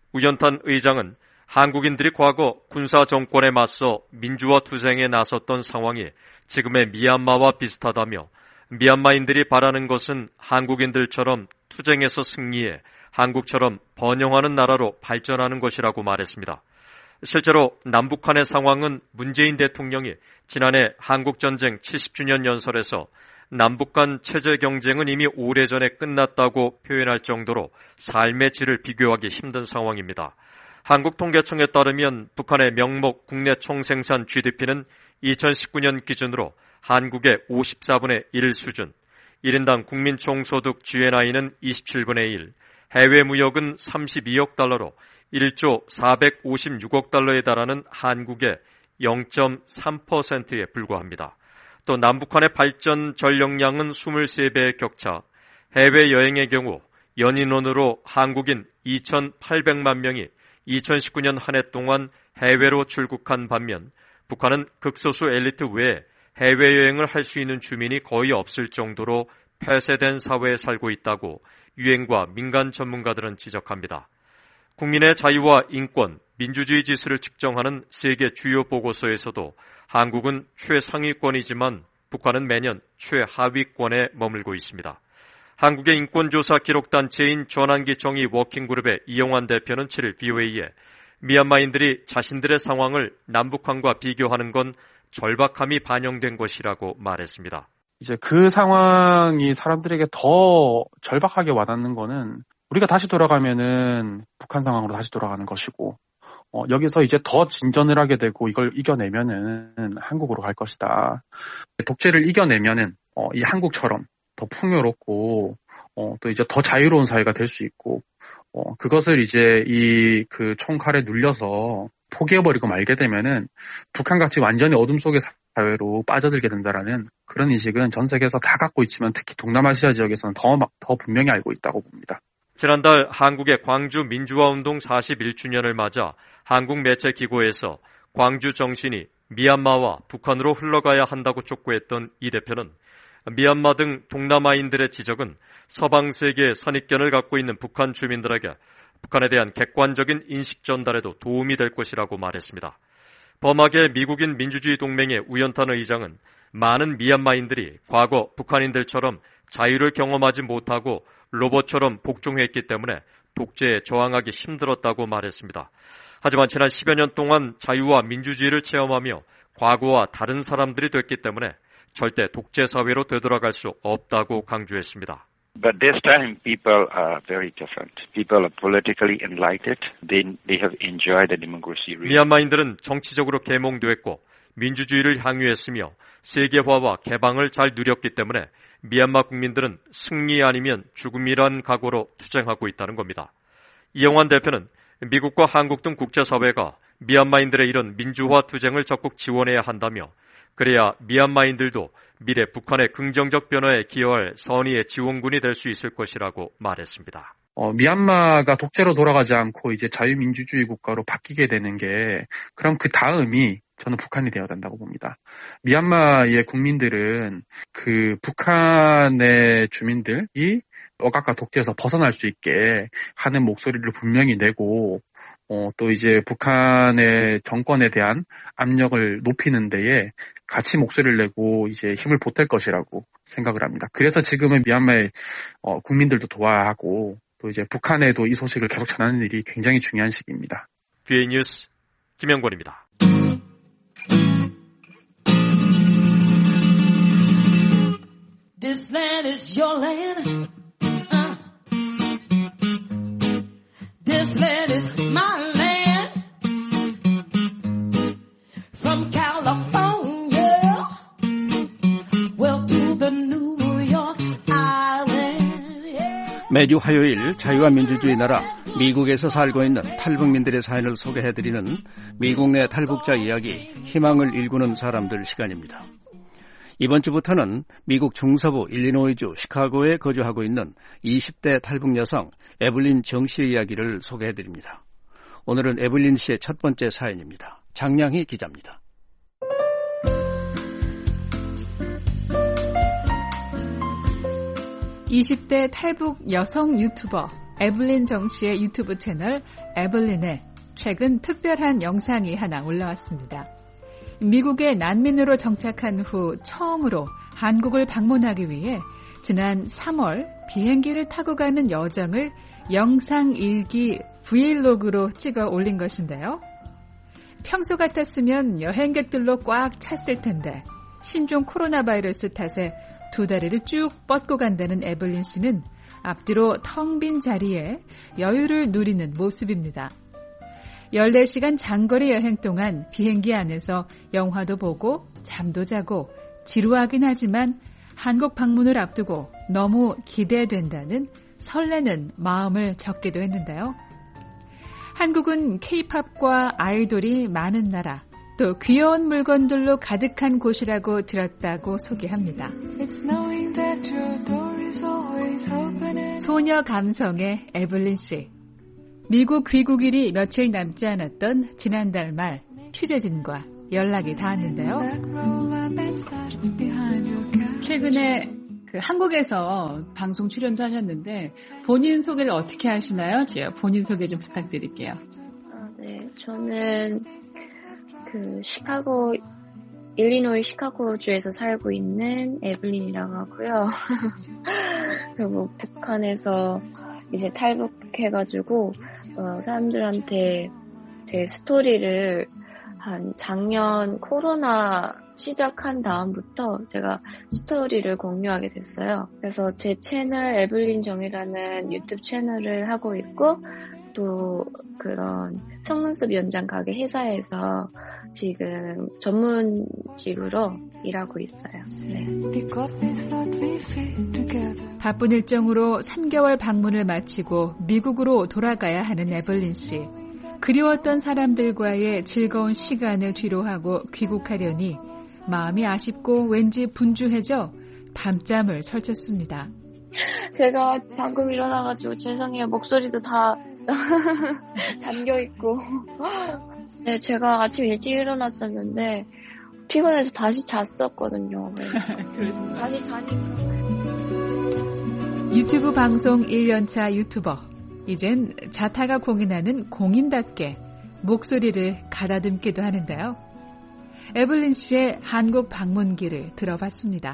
우연탄 의장은 한국인들이 과거 군사 정권에 맞서 민주화 투쟁에 나섰던 상황이 지금의 미얀마와 비슷하다며 미얀마인들이 바라는 것은 한국인들처럼 투쟁에서 승리해 한국처럼 번영하는 나라로 발전하는 것이라고 말했습니다. 실제로 남북한의 상황은 문재인 대통령이 지난해 한국전쟁 칠십 주년 연설에서 남북 간 체제 경쟁은 이미 오래전에 끝났다고 표현할 정도로 삶의 질을 비교하기 힘든 상황입니다. 한국통계청에 따르면 북한의 명목 국내 총생산 지디피는 이천십구 년 기준으로 한국의 오십사분의 일 수준, 일 인당 국민 총소득 지엔아이는 이십칠분의 일, 해외 무역은 삼십이억 달러로 일조 사백오십육억 달러에 달하는 한국의 영 점 삼 퍼센트에 불과합니다. 또 남북한의 발전 전력량은 이십삼 배의 격차, 해외여행의 경우 연인원으로 한국인 이천팔백만 명이 이천십구 년 한 해 동안 해외로 출국한 반면 북한은 극소수 엘리트 외에 해외여행을 할 수 있는 주민이 거의 없을 정도로 폐쇄된 사회에 살고 있다고 유엔과 민간 전문가들은 지적합니다. 국민의 자유와 인권, 민주주의 지수를 측정하는 세계 주요 보고서에서도 한국은 최상위권이지만 북한은 매년 최하위권에 머물고 있습니다. 한국의 인권조사 기록단체인 전환기 정의 워킹그룹의 이영환 대표는 칠일 브이오에이에 미얀마인들이 자신들의 상황을 남북한과 비교하는 건 절박함이 반영된 것이라고 말했습니다. 이제 그 상황이 사람들에게 더 절박하게 와닿는 거는 우리가 다시 돌아가면은 북한 상황으로 다시 돌아가는 것이고, 어, 여기서 이제 더 진전을 하게 되고 이걸 이겨내면은 한국으로 갈 것이다. 독재를 이겨내면은 어, 이 한국처럼 더 풍요롭고 어, 또 이제 더 자유로운 사회가 될 수 있고, 어, 그것을 이제 이 그 총칼에 눌려서 포기해버리고 말게 되면은 북한같이 완전히 어둠 속의 사회로 빠져들게 된다라는 그런 인식은 전 세계에서 다 갖고 있지만 특히 동남아시아 지역에서는 더, 더 분명히 알고 있다고 봅니다. 지난달 한국의 광주 민주화운동 사십일 주년을 맞아 한국 매체 기고에서 광주 정신이 미얀마와 북한으로 흘러가야 한다고 촉구했던 이 대표는 미얀마 등 동남아인들의 지적은 서방 세계의 선입견을 갖고 있는 북한 주민들에게 북한에 대한 객관적인 인식 전달에도 도움이 될 것이라고 말했습니다. 범하게 미국인 민주주의 동맹의 우연탄 의장은 많은 미얀마인들이 과거 북한인들처럼 자유를 경험하지 못하고 로봇처럼 복종했기 때문에 독재에 저항하기 힘들었다고 말했습니다. 하지만 지난 십여 년 동안 자유와 민주주의를 체험하며 과거와 다른 사람들이 됐기 때문에 절대 독재 사회로 되돌아갈 수 없다고 강조했습니다. But this time people are very different. People are politically enlightened. They, they have enjoyed the democracy. 미얀마인들은 정치적으로 계몽됐고 민주주의를 향유했으며 세계화와 개방을 잘 누렸기 때문에 미얀마 국민들은 승리 아니면 죽음이란 각오로 투쟁하고 있다는 겁니다. 이영환 대표는 미국과 한국 등 국제사회가 미얀마인들의 이런 민주화 투쟁을 적극 지원해야 한다며 그래야 미얀마인들도 미래 북한의 긍정적 변화에 기여할 선의의 지원군이 될 수 있을 것이라고 말했습니다. 어, 미얀마가 독재로 돌아가지 않고 이제 자유민주주의 국가로 바뀌게 되는 게 그럼 그 다음이 저는 북한이 되어야 된다고 봅니다. 미얀마의 국민들은 그 북한의 주민들이 억압과 독재에서 벗어날 수 있게 하는 목소리를 분명히 내고 어, 또 이제 북한의 정권에 대한 압력을 높이는 데에 같이 목소리를 내고 이제 힘을 보탤 것이라고 생각을 합니다. 그래서 지금은 미얀마의 어, 국민들도 도와야 하고 또 이제 북한에도 이 소식을 계속 전하는 일이 굉장히 중요한 시기입니다. 비에이 뉴스 김영권입니다. This land is your land. Uh. This land is my land. From California, well to the New York Island. Yeah. 매주 화요일 자유와 민주주의 나라 미국에서 살고 있는 탈북민들의 사연을 소개해드리는 미국 내 탈북자 이야기, 희망을 일구는 사람들 시간입니다. 이번 주부터는 미국 중서부 일리노이주 시카고에 거주하고 있는 이십 대 탈북 여성 에블린 정 씨의 이야기를 소개해드립니다. 오늘은 에블린 씨의 첫 번째 사연입니다. 장량희 기자입니다. 이십 대 탈북 여성 유튜버 에블린 정씨의 유튜브 채널 에블린에 최근 특별한 영상이 하나 올라왔습니다. 미국에 난민으로 정착한 후 처음으로 한국을 방문하기 위해 지난 삼월 비행기를 타고 가는 여정을 영상 일기 브이로그로 찍어 올린 것인데요. 평소 같았으면 여행객들로 꽉 찼을 텐데 신종 코로나 바이러스 탓에 두 다리를 쭉 뻗고 간다는 에블린 씨는 앞뒤로 텅 빈 자리에 여유를 누리는 모습입니다. 열네 시간 장거리 여행 동안 비행기 안에서 영화도 보고 잠도 자고 지루하긴 하지만 한국 방문을 앞두고 너무 기대된다는 설레는 마음을 적기도 했는데요. 한국은 케이팝과 아이돌이 많은 나라, 또 귀여운 물건들로 가득한 곳이라고 들었다고 소개합니다. 소녀 감성의 에블린 씨. 미국 귀국일이 며칠 남지 않았던 지난달 말 취재진과 연락이 닿았는데요. 최근에 그 한국에서 방송 출연도 하셨는데 본인 소개를 어떻게 하시나요? 제가 본인 소개 좀 부탁드릴게요. 아, 네, 저는 그 시카고 일리노이 시카고주에서 살고 있는 에블린이라고 하고요. 그리고 북한에서 이제 탈북해가지고 어, 사람들한테 제 스토리를 한 작년 코로나 시작한 다음부터 제가 스토리를 공유하게 됐어요. 그래서 제 채널 에블린 정이라는 유튜브 채널을 하고 있고 또 그런 속눈썹 연장 가게 회사에서 지금 전문직으로 일하고 있어요. 네. 바쁜 일정으로 삼 개월 방문을 마치고 미국으로 돌아가야 하는 에블린 씨. 그리웠던 사람들과의 즐거운 시간을 뒤로하고 귀국하려니 마음이 아쉽고 왠지 분주해져 밤잠을 설쳤습니다. 제가 방금 일어나가지고 죄송해요. 목소리도 다 잠겨있고. 네, 제가 아침 일찍 일어났었는데 피곤해서 다시 잤었거든요. 네. 다시 자니까. 유튜브 방송 일 년차 유튜버. 이젠 자타가 공인하는 공인답게 목소리를 가다듬기도 하는데요. 에블린 씨의 한국 방문기를 들어봤습니다.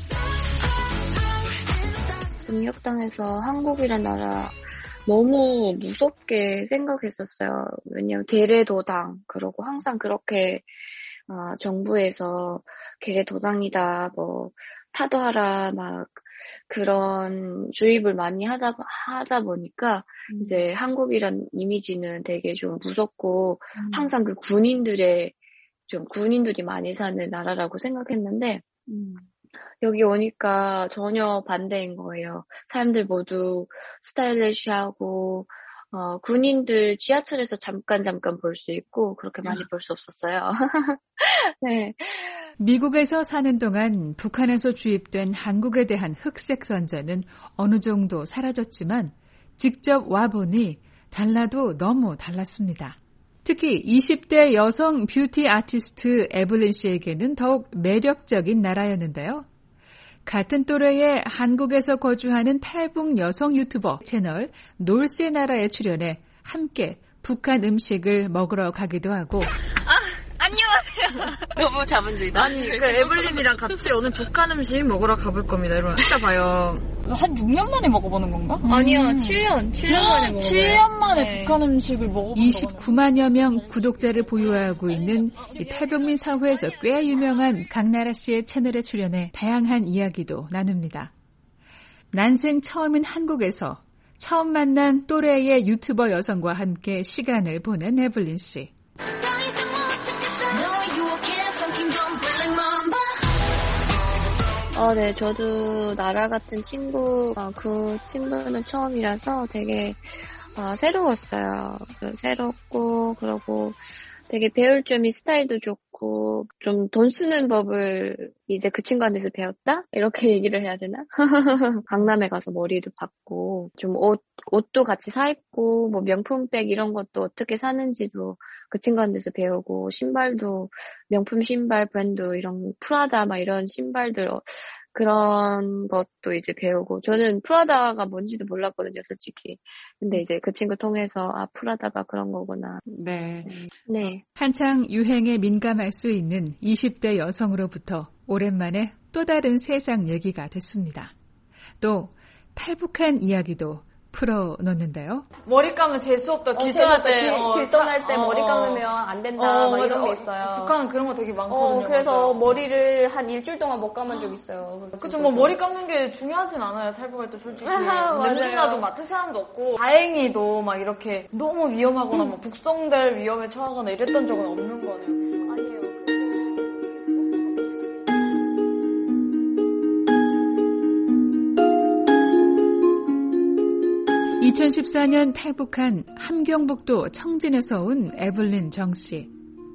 중력당에서 한국이란 나라 너무 무섭게 생각했었어요. 왜냐면 계례도당, 그러고 항상 그렇게 어, 정부에서 계례도당이다, 뭐 타도하라, 막 그런 주입을 많이 하다 하다 보니까 음. 이제 한국이란 이미지는 되게 좀 무섭고 음. 항상 그 군인들의 좀 군인들이 많이 사는 나라라고 생각했는데 음. 여기 오니까 전혀 반대인 거예요. 사람들 모두 스타일리시하고 어, 군인들 지하철에서 잠깐 잠깐 볼 수 있고 그렇게 많이 볼 수 없었어요. 네. 미국에서 사는 동안 북한에서 주입된 한국에 대한 흑색 선전은 어느 정도 사라졌지만 직접 와보니 달라도 너무 달랐습니다. 특히 이십 대 여성 뷰티 아티스트 에블린 씨에게는 더욱 매력적인 나라였는데요. 같은 또래의 한국에서 거주하는 탈북 여성 유튜버 채널 놀세 나라에 출연해 함께 북한 음식을 먹으러 가기도 하고. 아, 안녕하세요. 너무 자본주의다. 아니, 그 에블린이랑 같이 오늘 북한 음식 먹으러 가볼 겁니다. 여러분, 이따 봐요. 한 육 년 만에 먹어보는 건가? 아니요, 음. 칠 년. 칠 년 만에 먹어요. 칠 년 만에 네. 북한 음식을 먹어보는 이십구만여 명 구독자를 보유하고 있는 이 탈북민 사회에서 꽤 유명한 강나라 씨의 채널에 출연해 다양한 이야기도 나눕니다. 난생 처음인 한국에서 처음 만난 또래의 유튜버 여성과 함께 시간을 보낸 에블린 씨. 어, 네, 저도 나라 같은 친구, 어, 그 친구는 처음이라서 되게 어, 새로웠어요. 새롭고, 그러고 되게 배울 점이 스타일도 좋고, 좀 돈 쓰는 법을 이제 그 친구한테서 배웠다? 이렇게 얘기를 해야 되나? 강남에 가서 머리도 받고, 좀 옷, 옷도 같이 사입고, 뭐 명품백 이런 것도 어떻게 사는지도 그 친구한테서 배우고, 신발도 명품 신발 브랜드 이런 프라다 막 이런 신발들 그런 것도 이제 배우고, 저는 프라다가 뭔지도 몰랐거든요, 솔직히. 근데 이제 그 친구 통해서, 아, 프라다가 그런 거구나. 네. 네. 한창 유행에 민감할 수 있는 이십 대 여성으로부터 오랜만에 또 다른 세상 얘기가 됐습니다. 또 탈북한 이야기도 풀어놓는데요. 머리 감으면 재수 없다. 어, 길떠날 때, 길, 어, 길떠날 때 어, 머리 어. 감으면 안 된다. 어, 막 이런 맞아. 게 있어요. 북한은 그런 거 되게 많거든요. 어, 그래서 맞아요. 머리를 한 일주일 동안 못 감은 적 있어요. 그쵸, 뭐 머리 감는 게 중요하진 않아요. 탈북할 때 솔직히. 근데 맞아요. 누구나도 맡을 사람도 없고, 다행히도 막 이렇게 너무 위험하거나 뭐 북송될 위험에 처하거나 이랬던 적은 없는 거네요. 아니에요. 이천십사 년 탈북한 함경북도 청진에서 온 에블린 정 씨.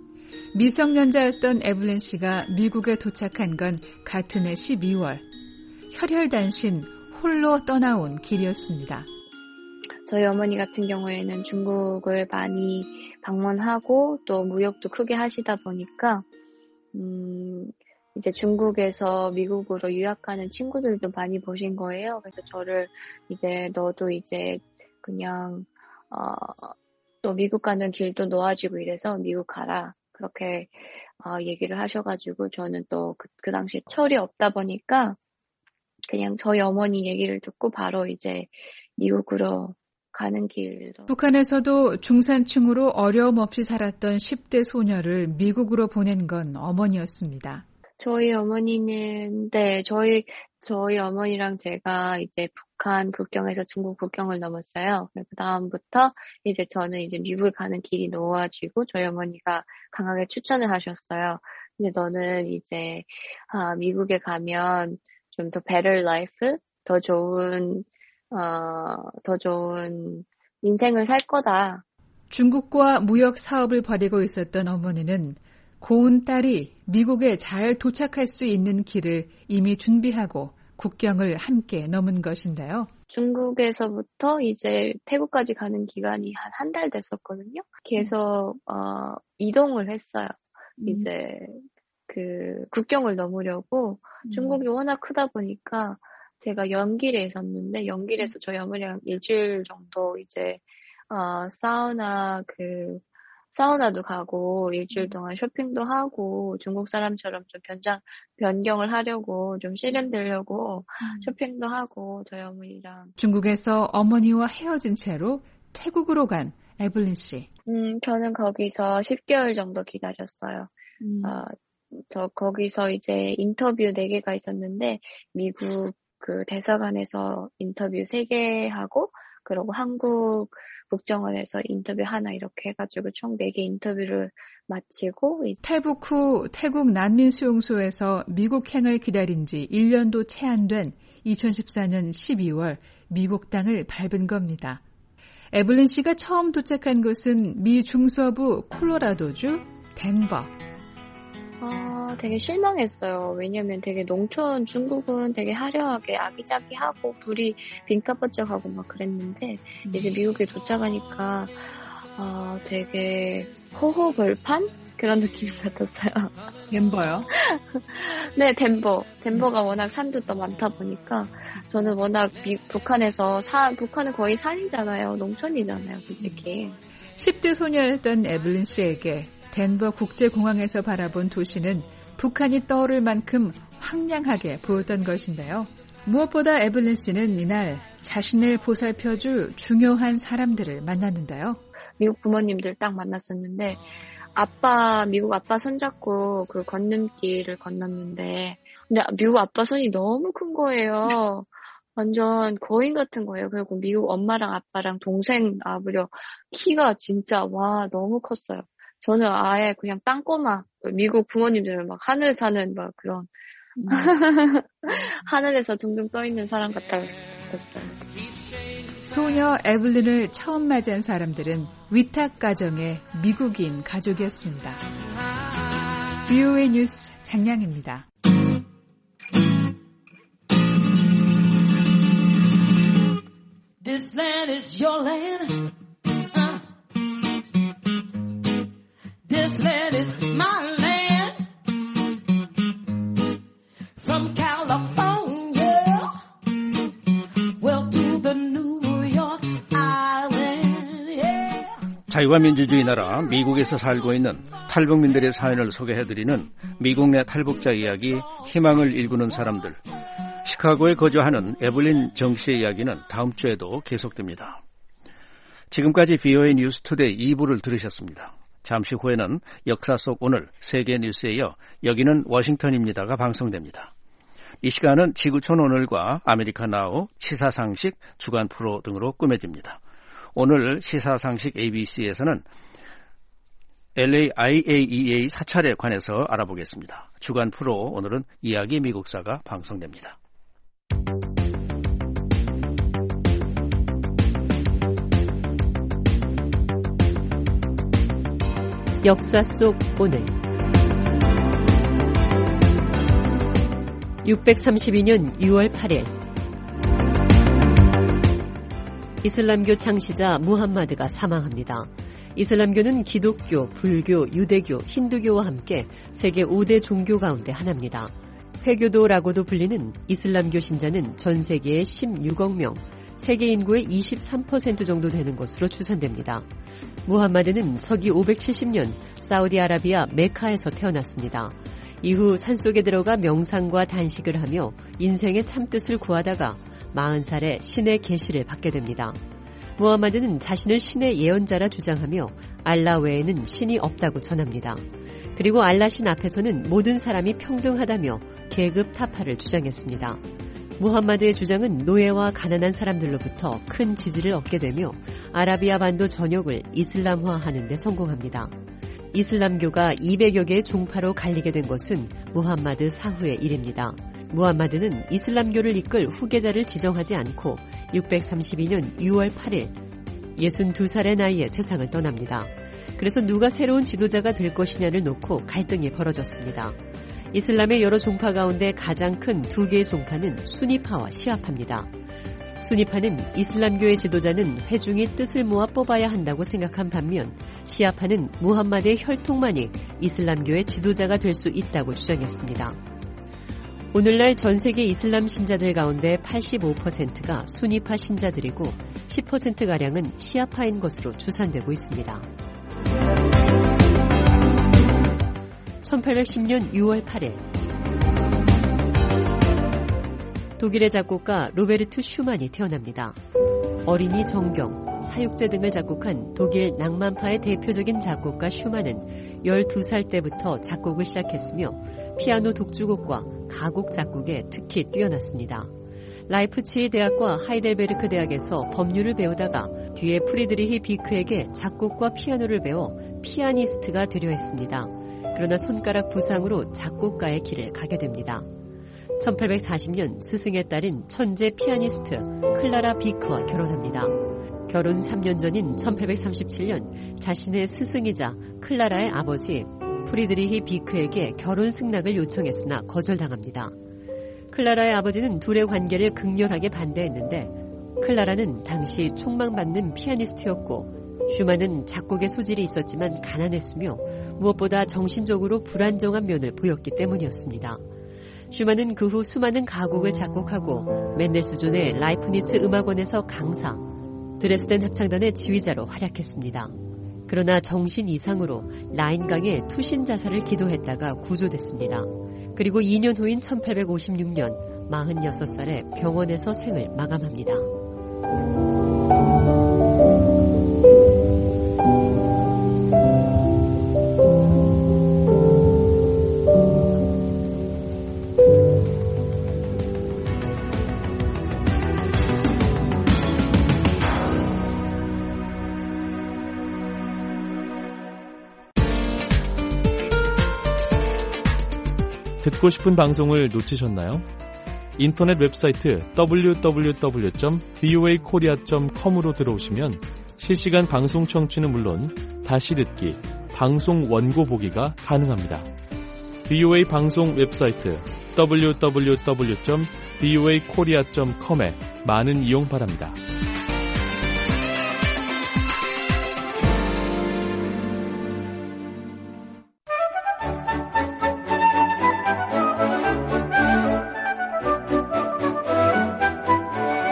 미성년자였던 에블린 씨가 미국에 도착한 건 같은 해 십이월. 혈혈단신 홀로 떠나온 길이었습니다. 저희 어머니 같은 경우에는 중국을 많이 방문하고 또 무역도 크게 하시다 보니까 음, 이제 중국에서 미국으로 유학 가는 친구들도 많이 보신 거예요. 그래서 저를 이제 너도 이제 그냥 어, 또 미국 가는 길도 놓아지고 이래서 미국 가라. 그렇게 어, 얘기를 하셔가지고 저는 또 그 그 당시에 철이 없다 보니까 그냥 저희 어머니 얘기를 듣고 바로 이제 미국으로 가는 길로. 북한에서도 중산층으로 어려움 없이 살았던 십 대 소녀를 미국으로 보낸 건 어머니였습니다. 저희 어머니는, 네, 저희, 저희 어머니랑 제가 이제 북한 국경에서 중국 국경을 넘었어요. 그 다음부터 이제 저는 이제 미국에 가는 길이 놓아지고 저희 어머니가 강하게 추천을 하셨어요. 근데 너는 이제, 아, 미국에 가면 좀 더 better life, 더 좋은, 어, 더 좋은 인생을 살 거다. 중국과 무역 사업을 벌이고 있었던 어머니는 고운 딸이 미국에 잘 도착할 수 있는 길을 이미 준비하고 국경을 함께 넘은 것인데요. 중국에서부터 이제 태국까지 가는 기간이 한 한 달 됐었거든요. 계속 어, 이동을 했어요. 음. 이제 그 국경을 넘으려고 음. 중국이 워낙 크다 보니까 제가 연길에 있었는데 연길에서 저희 어머니랑 일주일 정도 이제 어, 사우나 그 사우나도 가고 일주일 동안 쇼핑도 하고 중국 사람처럼 좀 변장 변경을 하려고 좀 세련되려고 음. 쇼핑도 하고 저희 어머니랑 중국에서 어머니와 헤어진 채로 태국으로 간 에블린 씨. 음, 저는 거기서 십 개월 정도 기다렸어요. 음. 어, 저 거기서 이제 인터뷰 네 개가 있었는데 미국 그 대사관에서 인터뷰 세 개 하고 그리고 한국 국정원에서 인터뷰 하나 이렇게 해가지고 총 네 개 인터뷰를 마치고 탈북 후 태국 난민 수용소에서 미국행을 기다린 지 일 년도 채 안 된 이천십사 년 십이월 미국 땅을 밟은 겁니다. 에블린 씨가 처음 도착한 곳은 미 중서부 콜로라도주 덴버. 아, 되게 실망했어요. 왜냐면 되게 농촌 중국은 되게 화려하게 아기자기하고 불이 빈까번쩍하고 막 그랬는데 음. 이제 미국에 도착하니까 아, 되게 호호벌판 그런 느낌이 같았어요. 덴버요? 네, 덴버. 덴버가 워낙 산도 더 많다 보니까 저는 워낙 미, 북한에서 사, 북한은 거의 산이잖아요. 농촌이잖아요, 솔직히. 십 대 소녀였던 에블린 씨에게 덴버 국제공항에서 바라본 도시는 북한이 떠오를 만큼 황량하게 보였던 것인데요. 무엇보다 에블린 씨는 이날 자신을 보살펴줄 중요한 사람들을 만났는데요. 미국 부모님들 딱 만났었는데 아빠, 미국 아빠 손잡고 그 건너길을 건넜는데 근데 미국 아빠 손이 너무 큰 거예요. 완전 거인 같은 거예요. 그리고 미국 엄마랑 아빠랑 동생 아부려 키가 진짜 와 너무 컸어요. 저는 아예 그냥 땅꼬마, 미국 부모님들은 막 하늘 사는 막 그런, 음. 하늘에서 둥둥 떠있는 사람 같았어요. 소녀 에블린을 처음 맞이한 사람들은 위탁 가정의 미국인 가족이었습니다. 브이오에이 뉴스 장량입니다. This land is your land. This land is my land. From California 자유와 민주주의 나라 미국에서 살고 있는 탈북민들의 사연을 소개해드리는 미국 내 탈북자 이야기, 희망을 일구는 사람들. 시카고에 거주하는 에블린 정 씨의 이야기는 다음 주에도 계속됩니다. 지금까지 비오에이 뉴스투데이 이 부를 들으셨습니다. 잠시 후에는 역사 속 오늘 세계 뉴스에 이어 여기는 워싱턴입니다가 방송됩니다. 이 시간은 지구촌 오늘과 아메리카 나우, 시사상식, 주간 프로 등으로 꾸며집니다. 오늘 시사상식 에이비씨에서는 엘에이 아이에이이에이 사찰에 관해서 알아보겠습니다. 주간 프로 오늘은 이야기 미국사가 방송됩니다. 역사 속 오늘 육백삼십이 년 유월 팔일 이슬람교 창시자 무함마드가 사망합니다. 이슬람교는 기독교, 불교, 유대교, 힌두교와 함께 세계 오 대 종교 가운데 하나입니다. 회교도라고도 불리는 이슬람교 신자는 전 세계의 십육억 명, 세계 인구의 이십삼 퍼센트 정도 되는 것으로 추산됩니다. 무함마드는 서기 오백칠십 년 사우디아라비아 메카에서 태어났습니다. 이후 산속에 들어가 명상과 단식을 하며 인생의 참뜻을 구하다가 마흔 살에 신의 계시를 받게 됩니다. 무함마드는 자신을 신의 예언자라 주장하며 알라 외에는 신이 없다고 전합니다. 그리고 알라 신 앞에서는 모든 사람이 평등하다며 계급 타파를 주장했습니다. 무함마드의 주장은 노예와 가난한 사람들로부터 큰 지지를 얻게 되며 아라비아 반도 전역을 이슬람화하는 데 성공합니다. 이슬람교가 이백여 개의 종파로 갈리게 된 것은 무함마드 사후의 일입니다. 무함마드는 이슬람교를 이끌 후계자를 지정하지 않고 육백삼십이 년 유월 팔일 예순두 살의 나이에 세상을 떠납니다. 그래서 누가 새로운 지도자가 될 것이냐를 놓고 갈등이 벌어졌습니다. 이슬람의 여러 종파 가운데 가장 큰 두 개의 종파는 수니파와 시아파입니다. 수니파는 이슬람교의 지도자는 회중이 뜻을 모아 뽑아야 한다고 생각한 반면 시아파는 무함마드의 혈통만이 이슬람교의 지도자가 될 수 있다고 주장했습니다. 오늘날 전 세계 이슬람 신자들 가운데 팔십오 퍼센트가 수니파 신자들이고 십 퍼센트가량은 시아파인 것으로 추산되고 있습니다. 천팔백십 년 유월 팔일 독일의 작곡가 로베르트 슈만이 태어납니다. 어린이 정경, 사육제 등을 작곡한 독일 낭만파의 대표적인 작곡가 슈만은 열두 살 때부터 작곡을 시작했으며 피아노 독주곡과 가곡 작곡에 특히 뛰어났습니다. 라이프치히 대학과 하이델베르크 대학에서 법률을 배우다가 뒤에 프리드리히 비크에게 작곡과 피아노를 배워 피아니스트가 되려 했습니다. 그러나 손가락 부상으로 작곡가의 길을 가게 됩니다. 천팔백사십 년 스승의 딸인 천재 피아니스트 클라라 비크와 결혼합니다. 결혼 삼 년 전인 천팔백삼십칠 년 자신의 스승이자 클라라의 아버지 프리드리히 비크에게 결혼 승낙을 요청했으나 거절당합니다. 클라라의 아버지는 둘의 관계를 극렬하게 반대했는데 클라라는 당시 촉망받는 피아니스트였고 슈만은 작곡의 소질이 있었지만 가난했으며 무엇보다 정신적으로 불안정한 면을 보였기 때문이었습니다. 슈만은 그 후 수많은 가곡을 작곡하고 멘델스존의 라이프니츠 음악원에서 강사, 드레스덴 합창단의 지휘자로 활약했습니다. 그러나 정신 이상으로 라인강에 투신 자살을 기도했다가 구조됐습니다. 그리고 이 년 후인 천팔백오십육 년 마흔여섯 살에 병원에서 생을 마감합니다. 듣고 싶은 방송을 놓치셨나요? 인터넷 웹사이트 더블유 더블유 더블유 점 브이오에이 코리아 점 컴으로 들어오시면 실시간 방송 청취는 물론 다시 듣기, 방송 원고 보기가 가능합니다. 브이오에이 방송 웹사이트 더블유 더블유 더블유 점 브이오에이 코리아 점 컴에 많은 이용 바랍니다.